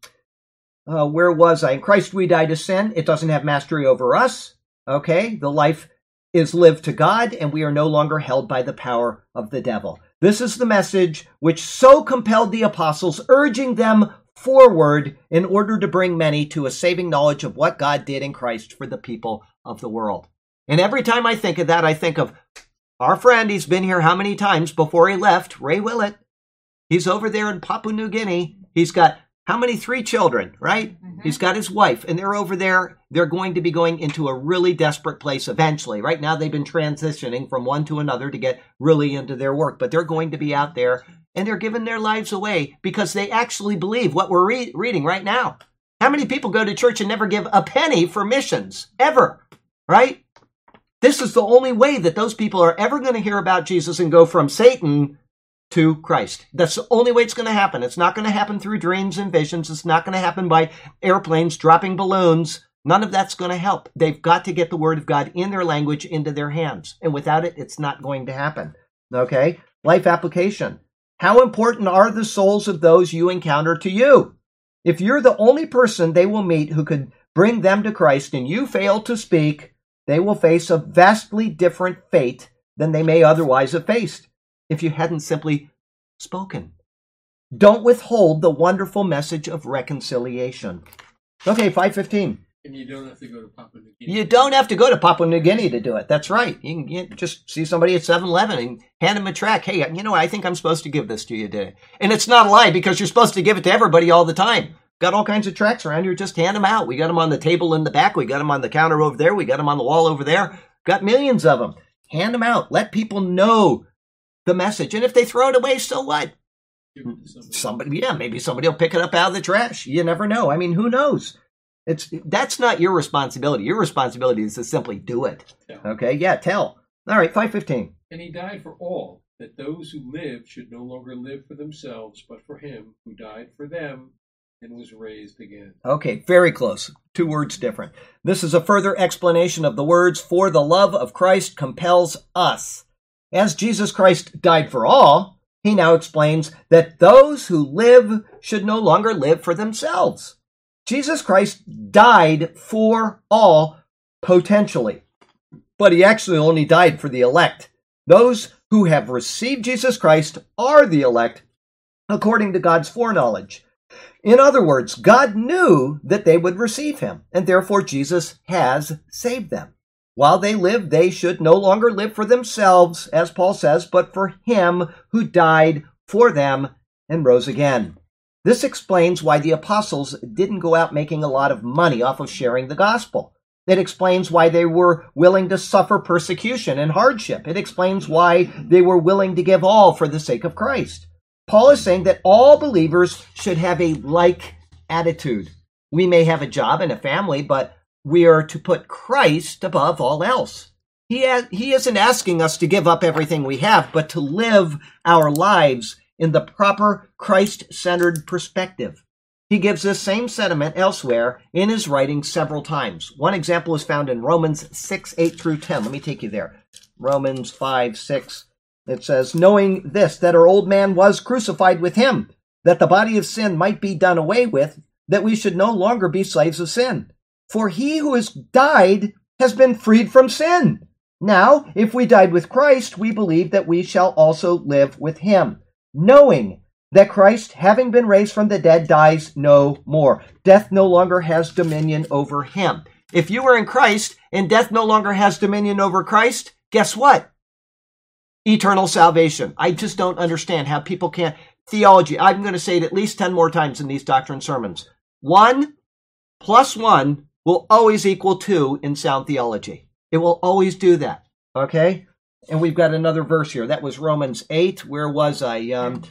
where was I? In Christ we die to sin. It doesn't have mastery over us. Okay? The life is lived to God, and we are no longer held by the power of the devil. This is the message which so compelled the apostles, urging them forward in order to bring many to a saving knowledge of what God did in Christ for the people of the world. And every time I think of that, I think of our friend. He's been here how many times before he left? Ray Willett. He's over there in Papua New Guinea. He's got how many? 3 children, right? Mm-hmm. He's got his wife, and they're over there. They're going to be going into a really desperate place eventually. Right now, they've been transitioning from one to another to get really into their work, but they're going to be out there, and they're giving their lives away because they actually believe what we're reading right now. How many people go to church and never give a penny for missions? Ever, right? This is the only way that those people are ever going to hear about Jesus and go from Satan to Christ. That's the only way it's going to happen. It's not going to happen through dreams and visions. It's not going to happen by airplanes dropping balloons. None of that's going to help. They've got to get the Word of God in their language into their hands. And without it, it's not going to happen. Okay? Life application. How important are the souls of those you encounter to you? If you're the only person they will meet who could bring them to Christ and you fail to speak, they will face a vastly different fate than they may otherwise have faced if you hadn't simply spoken. Don't withhold the wonderful message of reconciliation. Okay, 5:15. And you don't have to go to Papua New Guinea. You don't have to go to Papua New Guinea to do it. That's right. You can just see somebody at 7-Eleven and hand them a tract. Hey, I think I'm supposed to give this to you today. And it's not a lie because you're supposed to give it to everybody all the time. Got all kinds of tracts around here. Just hand them out. We got them on the table in the back. We got them on the counter over there. We got them on the wall over there. Got millions of them. Hand them out. Let people know the message. And if they throw it away, so what? Give it to Somebody, maybe somebody will pick it up out of the trash. You never know. I mean, who knows? That's not your responsibility. Your responsibility is to simply do it. Tell. Okay? Yeah, tell. All right, 5:15. And he died for all, that those who live should no longer live for themselves, but for him who died for them and was raised again. Okay, very close. 2 words different. This is a further explanation of the words, for the love of Christ compels us. As Jesus Christ died for all, he now explains that those who live should no longer live for themselves. Jesus Christ died for all potentially, but he actually only died for the elect. Those who have received Jesus Christ are the elect according to God's foreknowledge. In other words, God knew that they would receive him, and therefore Jesus has saved them. While they live, they should no longer live for themselves, as Paul says, but for him who died for them and rose again. This explains why the apostles didn't go out making a lot of money off of sharing the gospel. It explains why they were willing to suffer persecution and hardship. It explains why they were willing to give all for the sake of Christ. Paul is saying that all believers should have a like attitude. We may have a job and a family, but we are to put Christ above all else. He isn't asking us to give up everything we have, but to live our lives in the proper Christ-centered perspective. He gives this same sentiment elsewhere in his writings several times. One example is found in Romans 6:8-10. Let me take you there. Romans 5:6. It says, knowing this, that our old man was crucified with him, that the body of sin might be done away with, that we should no longer be slaves of sin. For he who has died has been freed from sin. Now, if we died with Christ, we believe that we shall also live with him, knowing that Christ, having been raised from the dead, dies no more. Death no longer has dominion over him. If you are in Christ and death no longer has dominion over Christ, guess what? Eternal salvation. I just don't understand how people can't. Theology, I'm going to say it at least 10 more times in these doctrine sermons. 1 + 1 will always equal 2 in sound theology. It will always do that. Okay? And we've got another verse here. That was Romans 8. Where was I?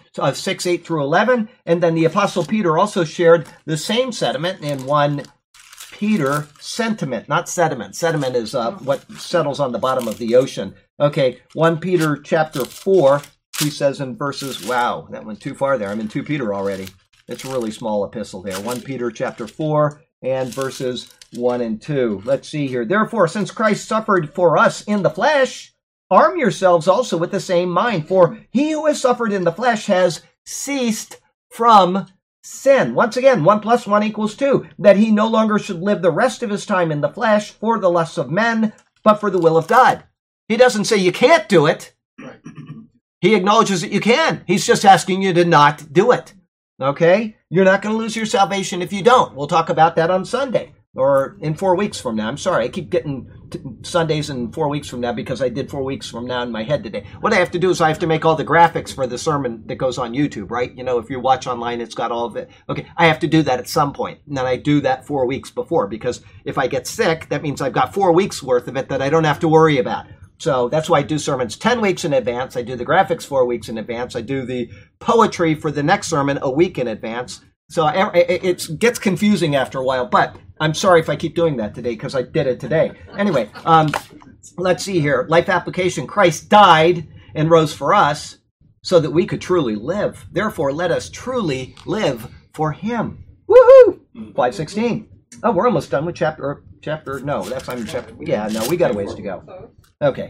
6:8-11. And then the Apostle Peter also shared the same sentiment in 1 Peter sentiment, not sediment. Sediment is what settles on the bottom of the ocean. Okay, 1 Peter chapter 4, he says in verses, wow, that went too far there. I'm in 2 Peter already. It's a really small epistle there. 1 Peter chapter 4 and verses 1 and 2. Let's see here. Therefore, since Christ suffered for us in the flesh, arm yourselves also with the same mind, for he who has suffered in the flesh has ceased from sin. Once again, 1 + 1 = 2, that he no longer should live the rest of his time in the flesh for the lusts of men, but for the will of God. He doesn't say you can't do it. Right. He acknowledges that you can. He's just asking you to not do it. Okay? You're not going to lose your salvation if you don't. We'll talk about that on Sunday or in 4 weeks from now. I'm sorry. I keep getting Sundays in 4 weeks from now because I did 4 weeks from now in my head today. What I have to do is I have to make all the graphics for the sermon that goes on YouTube, right? You know, if you watch online, it's got all of it. Okay, I have to do that at some point. And then I do that 4 weeks before because if I get sick, that means I've got 4 weeks worth of it that I don't have to worry about. So that's why I do sermons 10 weeks in advance. I do the graphics 4 weeks in advance. I do the poetry for the next sermon a week in advance. So it gets confusing after a while, but I'm sorry if I keep doing that today because I did it today. Anyway, let's see here. Life application. Christ died and rose for us so that we could truly live. Therefore, let us truly live for him. Woohoo! 5:16. Oh, we're almost done with chapter. No, that's on chapter. Yeah, no, we got a ways to go. Okay.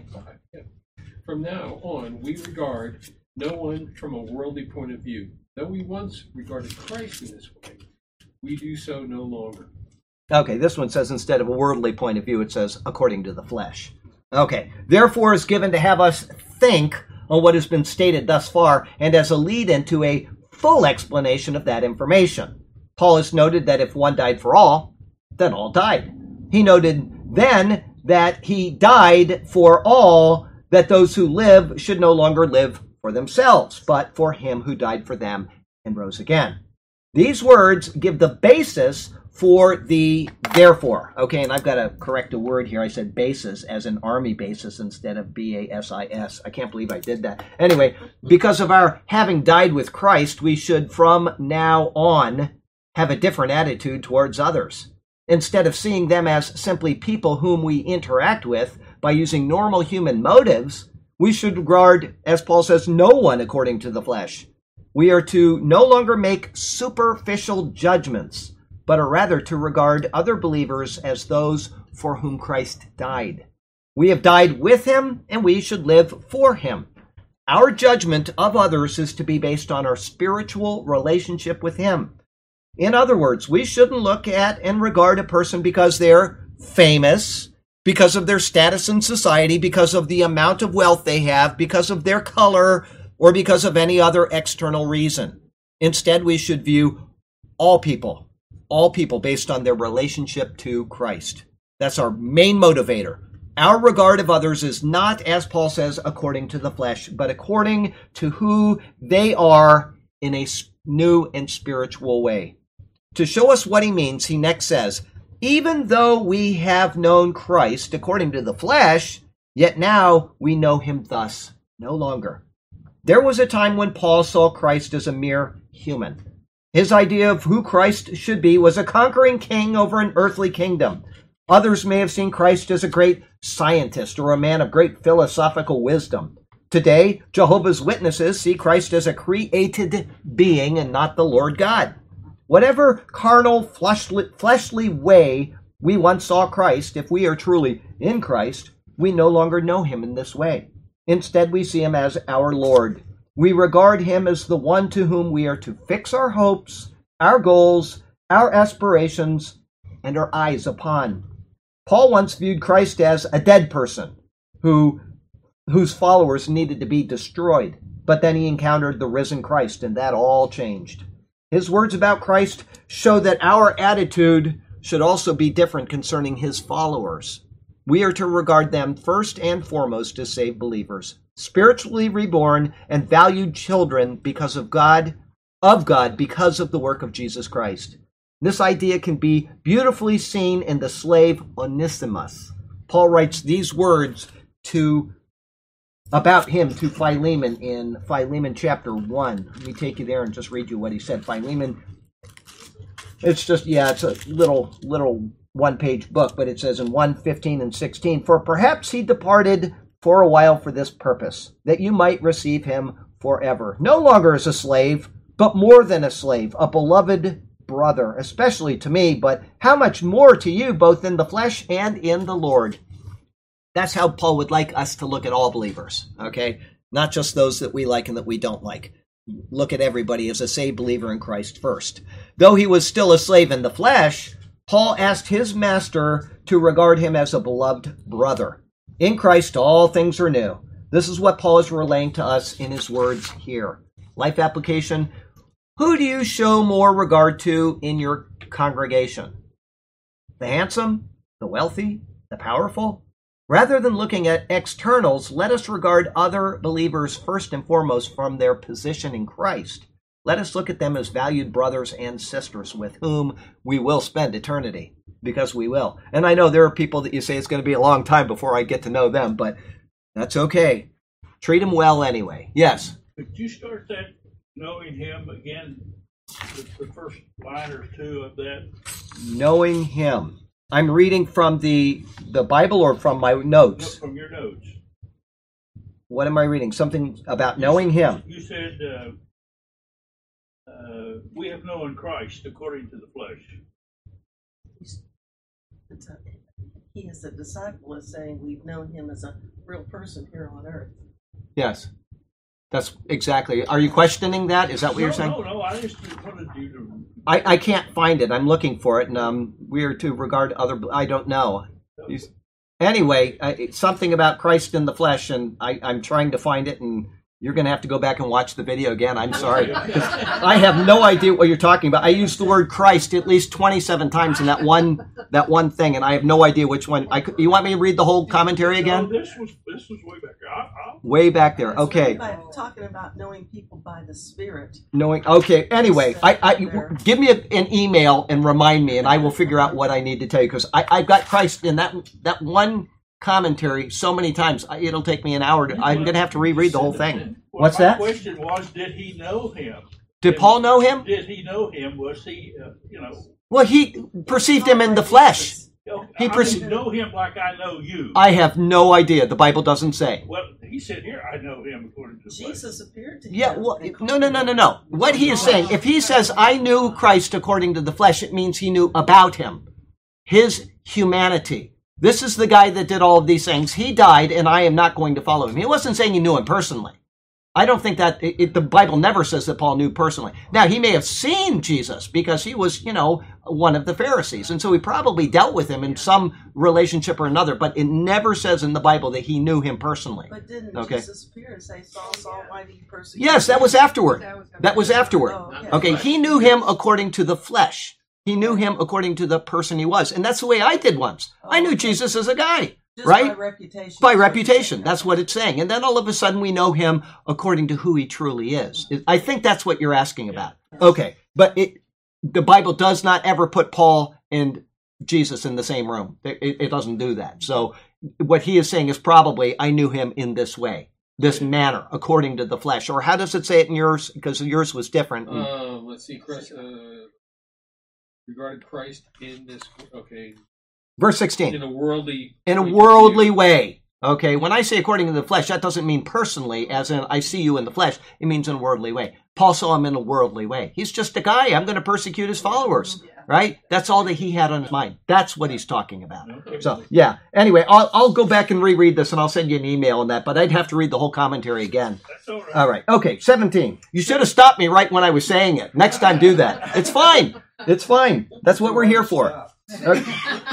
From now on, we regard no one from a worldly point of view. Though we once regarded Christ in this way, we do so no longer. Okay, this one says instead of a worldly point of view, it says according to the flesh. Okay, therefore is given to have us think on what has been stated thus far and as a lead into a full explanation of that information. Paul has noted that if one died for all, then all died. He noted then that he died for all, that those who live should no longer live for themselves, but for him who died for them and rose again. These words give the basis for the therefore. Okay, and I've got to correct a word here. I said basis as in army basis instead of BASIS. I can't believe I did that. Anyway, because of our having died with Christ, we should from now on have a different attitude towards others. Instead of seeing them as simply people whom we interact with by using normal human motives, we should regard, as Paul says, no one according to the flesh. We are to no longer make superficial judgments, but are rather to regard other believers as those for whom Christ died. We have died with him, and we should live for him. Our judgment of others is to be based on our spiritual relationship with him. In other words, we shouldn't look at and regard a person because they're famous, because of their status in society, because of the amount of wealth they have, because of their color, or because of any other external reason. Instead, we should view all people based on their relationship to Christ. That's our main motivator. Our regard of others is not, as Paul says, according to the flesh, but according to who they are in a new and spiritual way. To show us what he means, he next says, even though we have known Christ according to the flesh, yet now we know him thus no longer. There was a time when Paul saw Christ as a mere human. His idea of who Christ should be was a conquering king over an earthly kingdom. Others may have seen Christ as a great scientist or a man of great philosophical wisdom. Today, Jehovah's Witnesses see Christ as a created being and not the Lord God. Whatever carnal, fleshly way we once saw Christ, if we are truly in Christ, we no longer know him in this way. Instead, we see him as our Lord. We regard him as the one to whom we are to fix our hopes, our goals, our aspirations, and our eyes upon. Paul once viewed Christ as a dead person whose followers needed to be destroyed, but then he encountered the risen Christ, and that all changed. His words about Christ show that our attitude should also be different concerning his followers. We are to regard them first and foremost as saved believers, spiritually reborn and valued children because of God, because of the work of Jesus Christ. This idea can be beautifully seen in the slave Onesimus. Paul writes these words about him to Philemon in Philemon chapter 1. Let me take you there and just read you what he said. Philemon, it's a little one-page book, but it says in 1:15 and 16, "For perhaps he departed for a while for this purpose, that you might receive him forever, no longer as a slave, but more than a slave, a beloved brother, especially to me, but how much more to you, both in the flesh and in the Lord." That's how Paul would like us to look at all believers, okay? Not just those that we like and that we don't like. Look at everybody as a saved believer in Christ first. Though he was still a slave in the flesh, Paul asked his master to regard him as a beloved brother. In Christ, all things are new. This is what Paul is relaying to us in his words here. Life application: who do you show more regard to in your congregation? The handsome, the wealthy, the powerful? Rather than looking at externals, let us regard other believers first and foremost from their position in Christ. Let us look at them as valued brothers and sisters with whom we will spend eternity, because we will. And I know there are people that you say it's going to be a long time before I get to know them, but that's okay. Treat them well anyway. Yes? Could you start that knowing him again, the first line or two of that? Knowing him. I'm reading from the Bible or from my notes? No, from your notes. What am I reading? Something about knowing him. You said, we have known Christ according to the flesh. He as a disciple is saying we've known him as a real person here on earth. Yes. That's exactly. Are you questioning that? Is that what you're saying? No. I just wanted you to. I can't find it. I'm looking for it, and we are to regard other. I don't know. Anyway, it's something about Christ in the flesh, and I'm trying to find it, and You're going to have to go back and watch the video again. I'm sorry. 'Cause I have no idea what you're talking about. I used the word Christ at least 27 times in that one thing, and I have no idea which one. You want me to read the whole commentary again? No, this was way back. Way back there. Okay. By talking about knowing people by the Spirit. Okay. Anyway, give me an email and remind me, and I will figure out what I need to tell you, because I've got Christ in that one commentary so many times. It'll take me an hour. I'm going to have to reread the whole thing. Well, What's that? My question was, did he know him? Did Paul know him? Did he know him? Was he, Well, he perceived him in the flesh. He know him like I know you. I have no idea. The Bible doesn't say. Well, he said here, I know him according to the flesh. Jesus appeared to him. Yeah, well, no. What he is saying, if he says, I knew Christ according to the flesh, it means he knew about him, his humanity. This is the guy that did all of these things. He died, and I am not going to follow him. He wasn't saying he knew him personally. I don't think that the Bible never says that Paul knew personally. Now, he may have seen Jesus because he was, one of the Pharisees. And so he probably dealt with him in some relationship or another, but it never says in the Bible that he knew him personally. But didn't Jesus appear and say, Saul, Saul, why do you persecute? Yes, that was afterward. That was afterward. Oh, Okay, he knew him according to the flesh. He knew him according to the person he was. And that's the way I did once. I knew Jesus as a guy. Just right? By reputation. By reputation. That's what it's saying. And then all of a sudden we know him according to who he truly is. I think that's what you're asking about. Okay. But the Bible does not ever put Paul and Jesus in the same room. It doesn't do that. So what he is saying is probably, I knew him in this way, this manner, according to the flesh. Or how does it say it in yours? Because yours was different. Let's see, Chris, regarded Christ in this, okay. Verse 16. In a worldly way. Okay, when I say according to the flesh, that doesn't mean personally, as in I see you in the flesh. It means in a worldly way. Paul saw him in a worldly way. He's just a guy. I'm going to persecute his followers, right? That's all that he had on his mind. That's what he's talking about. So, yeah. Anyway, I'll go back and reread this, and I'll send you an email on that, but I'd have to read the whole commentary again. That's all right. All right. Okay, 17. You should have stopped me right when I was saying it. Next time, do that. It's fine. It's fine. That's what we're here for. Okay.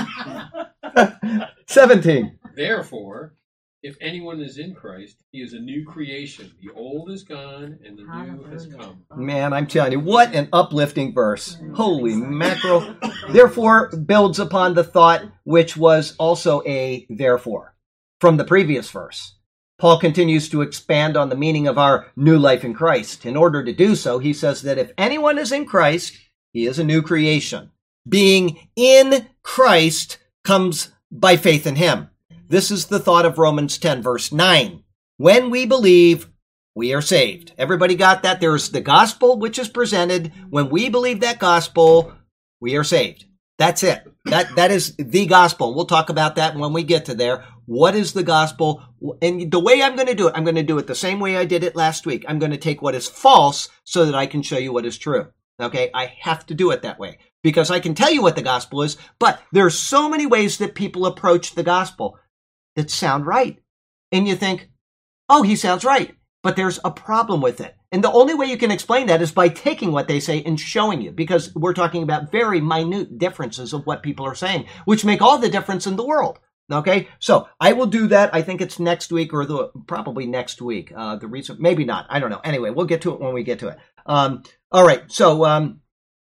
17. Therefore, if anyone is in Christ, he is a new creation. The old is gone and the new has come. Man, I'm telling you, what an uplifting verse. Holy mackerel. Therefore builds upon the thought which was also a therefore from the previous verse. Paul continues to expand on the meaning of our new life in Christ. In order to do so, he says that if anyone is in Christ, he is a new creation. Being in Christ comes by faith in him. This is the thought of Romans 10, verse 9. When we believe, we are saved. Everybody got that? There's the gospel which is presented. When we believe that gospel, we are saved. That's it. That is the gospel. We'll talk about that when we get to there. What is the gospel? And the way I'm going to do it, I'm going to do it the same way I did it last week. I'm going to take what is false so that I can show you what is true. Okay? I have to do it that way because I can tell you what the gospel is, but there are so many ways that people approach the gospel that sound right. And you think, oh, he sounds right. But there's a problem with it. And the only way you can explain that is by taking what they say and showing you, because we're talking about very minute differences of what people are saying, which make all the difference in the world. Okay, so I will do that. I think it's next week or probably next week. The reason, maybe not. I don't know. Anyway, we'll get to it when we get to it. All right. So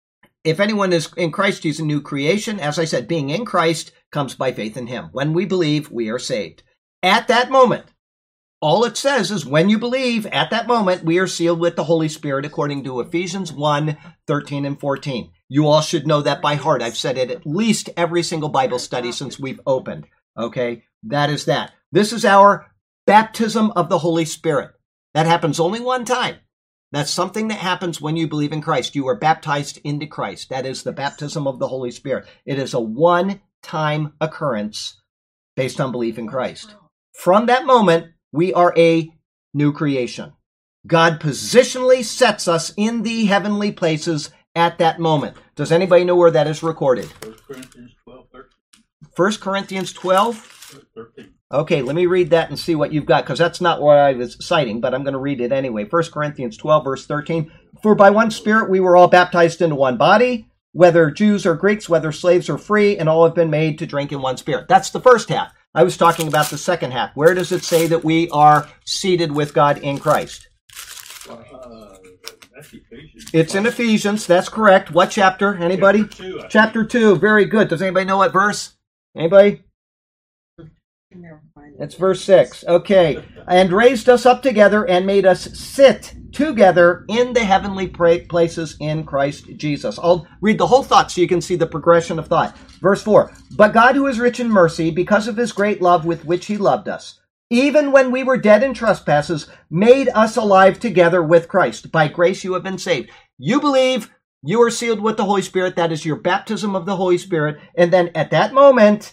if anyone is in Christ, he's a new creation. As I said, being in Christ comes by faith in him. When we believe, we are saved. At that moment, all it says is when you believe, at that moment, we are sealed with the Holy Spirit according to Ephesians 1, 13 and 14. You all should know that by heart. I've said it at least every single Bible study since we've opened. Okay, that is that. This is our baptism of the Holy Spirit. That happens only one time. That's something that happens when you believe in Christ. You are baptized into Christ. That is the baptism of the Holy Spirit. It is a one-time occurrence based on belief in Christ. From that moment, we are a new creation. God positionally sets us in the heavenly places at that moment. Does anybody know where that is recorded? 1 Corinthians 12, 13. 1 Corinthians 12? 13. Okay, let me read that and see what you've got, because that's not what I was citing, but I'm going to read it anyway. 1 Corinthians 12, verse 13. For by one Spirit we were all baptized into one body, whether Jews or Greeks, whether slaves or free, and all have been made to drink in one Spirit. That's the first half. I was talking about the second half. Where does it say that we are seated with God in Christ? That's Ephesians. It's in Ephesians. That's correct. What chapter? Anybody? Chapter 2, I think. Chapter 2. Very good. Does anybody know what verse? Anybody? Never mind. It's verse 6. Okay. And raised us up together and made us sit together in the heavenly places in Christ Jesus. I'll read the whole thought so you can see the progression of thought. Verse 4. But God, who is rich in mercy, because of his great love with which he loved us, even when we were dead in trespasses, made us alive together with Christ. By grace you have been saved. You believe, you are sealed with the Holy Spirit. That is your baptism of the Holy Spirit. And then at that moment,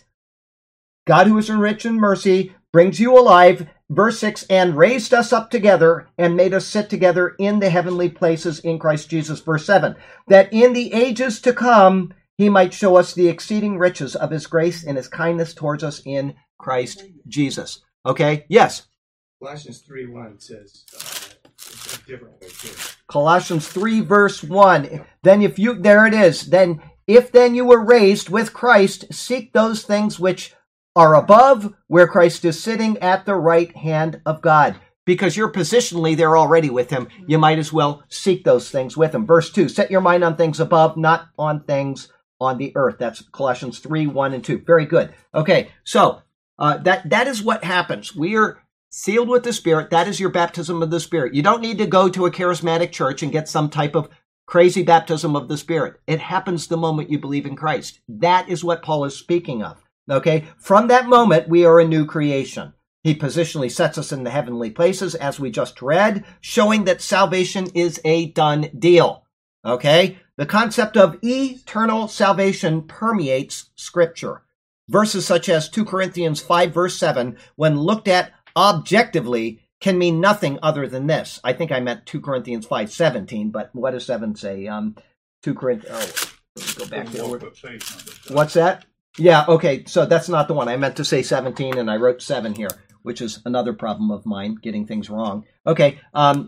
God, who is rich in mercy, brings you alive. Verse 6, and raised us up together and made us sit together in the heavenly places in Christ Jesus. Verse 7, that in the ages to come he might show us the exceeding riches of his grace and his kindness towards us in Christ Jesus. Okay, yes? Colossians 3:1 says it's a different way too. Colossians 3 verse 1. Then there it is. Then if then you were raised with Christ, seek those things which are above, where Christ is sitting at the right hand of God. Because you're positionally there already with him, you might as well seek those things with him. Verse 2, set your mind on things above, not on things on the earth. That's Colossians 3, 1 and 2. Very good. Okay, so that is what happens. We are sealed with the Spirit. That is your baptism of the Spirit. You don't need to go to a charismatic church and get some type of crazy baptism of the Spirit. It happens the moment you believe in Christ. That is what Paul is speaking of. Okay? From that moment, we are a new creation. He positionally sets us in the heavenly places, as we just read, showing that salvation is a done deal. Okay? The concept of eternal salvation permeates Scripture. Verses such as 2 Corinthians 5 verse 7, when looked at objectively, can mean nothing other than this. I think I meant 2 Corinthians 5:17, but what does 7 say? 2 Corinthians, let me go back there. What's that? Yeah, okay, so that's not the one. I meant to say 17, and I wrote 7 here, which is another problem of mine, getting things wrong. Okay,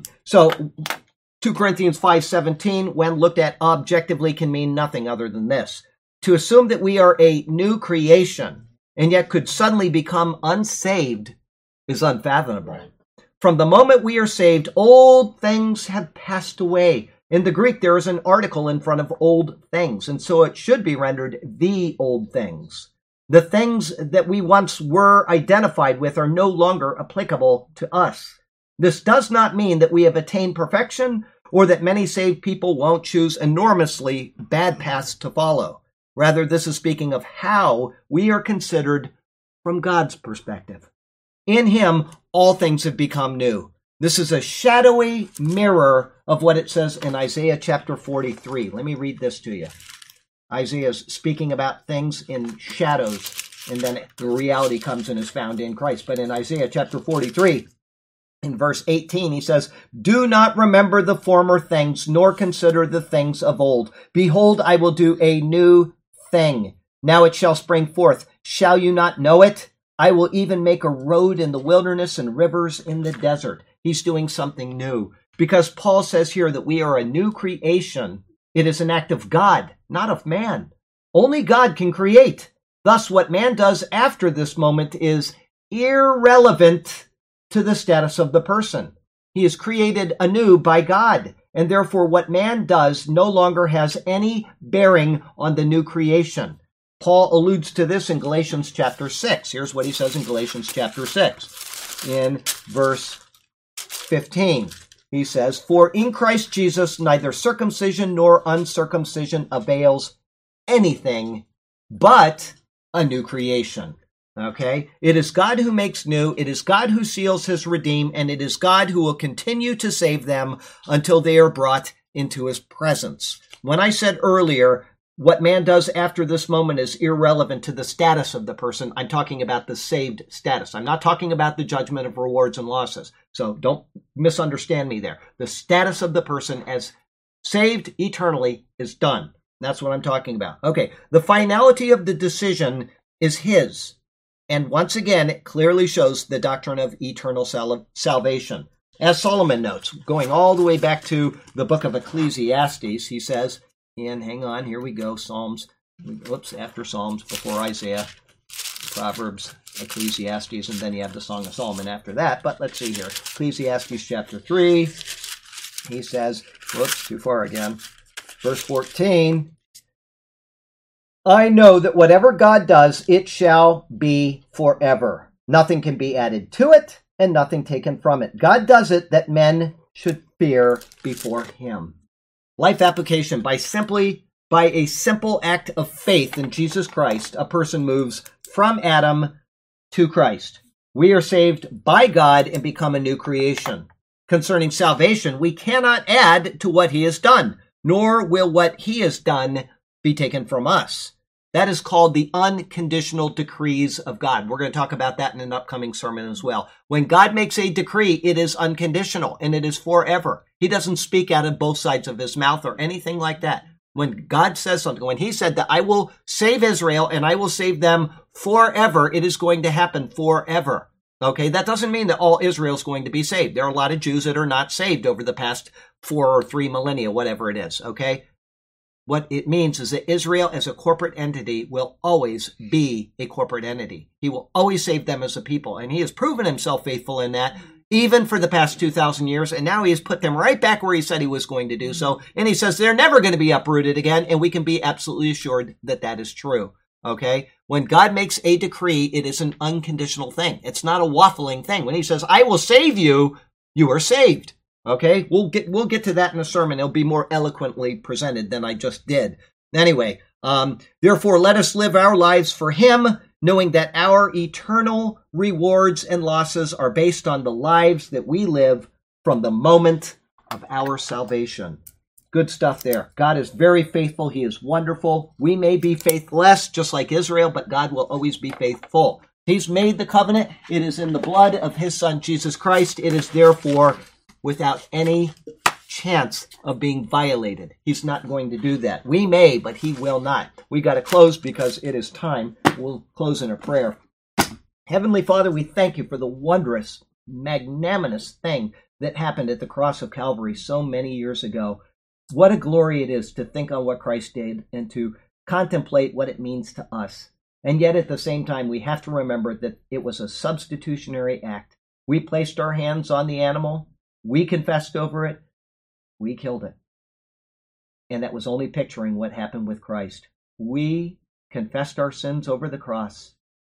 so 2 Corinthians 5:17, when looked at objectively, can mean nothing other than this. To assume that we are a new creation and yet could suddenly become unsaved is unfathomable. From the moment we are saved, old things have passed away. In the Greek, there is an article in front of old things, and so it should be rendered the old things. The things that we once were identified with are no longer applicable to us. This does not mean that we have attained perfection or that many saved people won't choose enormously bad paths to follow. Rather, this is speaking of how we are considered from God's perspective. In him, all things have become new. This is a shadowy mirror of what it says in Isaiah chapter 43. Let me read this to you. Isaiah is speaking about things in shadows, and then the reality comes and is found in Christ. But in Isaiah chapter 43, in verse 18, he says, do not remember the former things, nor consider the things of old. Behold, I will do a new thing. Now it shall spring forth. Shall you not know it? I will even make a road in the wilderness and rivers in the desert. He's doing something new. Because Paul says here that we are a new creation. It is an act of God, not of man. Only God can create. Thus, what man does after this moment is irrelevant to the status of the person. He is created anew by God, and therefore what man does no longer has any bearing on the new creation. Paul alludes to this in Galatians chapter 6. Here's what he says in Galatians chapter 6, in verse 15. He says, for in Christ Jesus neither circumcision nor uncircumcision avails anything, but a new creation. Okay? It is God who makes new, it is God who seals his redeemed, and it is God who will continue to save them until they are brought into his presence. When I said earlier, what man does after this moment is irrelevant to the status of the person, I'm talking about the saved status. I'm not talking about the judgment of rewards and losses. So don't misunderstand me there. The status of the person as saved eternally is done. That's what I'm talking about. Okay, the finality of the decision is his. And once again, it clearly shows the doctrine of eternal salvation. As Solomon notes, going all the way back to the book of Ecclesiastes, he says, and hang on, here we go, after Psalms, before Isaiah, Proverbs, Ecclesiastes, and then you have the Song of Solomon after that. But let's see here. Ecclesiastes chapter 3, he says, whoops, too far again. Verse 14, I know that whatever God does, it shall be forever. Nothing can be added to it, and nothing taken from it. God does it that men should fear before him. Life application. By a simple act of faith in Jesus Christ, a person moves from Adam to Christ. We are saved by God and become a new creation. Concerning salvation, we cannot add to what he has done, nor will what he has done be taken from us. That is called the unconditional decrees of God. We're going to talk about that in an upcoming sermon as well. When God makes a decree, it is unconditional and it is forever. He doesn't speak out of both sides of his mouth or anything like that. When God says something, when he said that I will save Israel and I will save them forever, it is going to happen forever. Okay, that doesn't mean that all Israel is going to be saved. There are a lot of Jews that are not saved over the past 4 or 3 millennia, whatever it is, okay? What it means is that Israel as a corporate entity will always be a corporate entity. He will always save them as a people, and he has proven himself faithful in that, even for the past 2,000 years, and now he has put them right back where he said he was going to do so, and he says they're never going to be uprooted again, and we can be absolutely assured that that is true, okay? When God makes a decree, it is an unconditional thing. It's not a waffling thing. When he says, I will save you, you are saved. Okay, we'll get to that in a sermon. It'll be more eloquently presented than I just did. Anyway, therefore, let us live our lives for him, knowing that our eternal rewards and losses are based on the lives that we live from the moment of our salvation. Good stuff there. God is very faithful. He is wonderful. We may be faithless, just like Israel, but God will always be faithful. He's made the covenant. It is in the blood of his son, Jesus Christ. It is therefore without any chance of being violated. He's not going to do that. We may, but he will not. We got to close because it is time. We'll close in a prayer. Heavenly Father, we thank you for the wondrous, magnanimous thing that happened at the cross of Calvary so many years ago. What a glory it is to think on what Christ did and to contemplate what it means to us. And yet at the same time, we have to remember that it was a substitutionary act. We placed our hands on the animal. We confessed over it. We killed it. And that was only picturing what happened with Christ. We confessed our sins over the cross.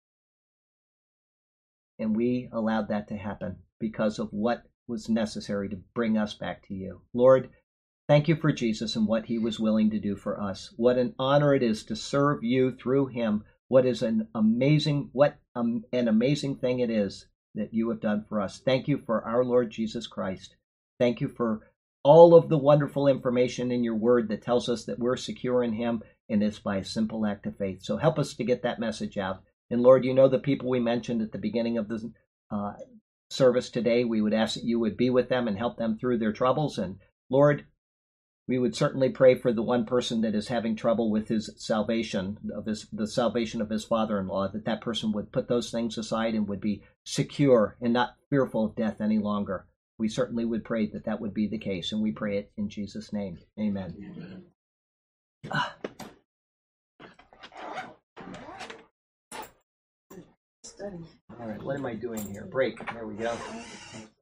And we allowed that to happen because of what was necessary to bring us back to you. Lord, thank you for Jesus and what he was willing to do for us. What an honor it is to serve you through him. What an amazing thing it is that you have done for us. Thank you for our Lord Jesus Christ. Thank you for all of the wonderful information in your word that tells us that we're secure in him, and it's by a simple act of faith. So help us to get that message out. And Lord, you know the people we mentioned at the beginning of the service today. We would ask that you would be with them and help them through their troubles. And Lord, we would certainly pray for the one person that is having trouble with his salvation, the salvation of his father-in-law, that person would put those things aside and would be secure and not fearful of death any longer. We certainly would pray that that would be the case, and we pray it in Jesus' name. Amen. Study. All right, what am I doing here? Break. There we go.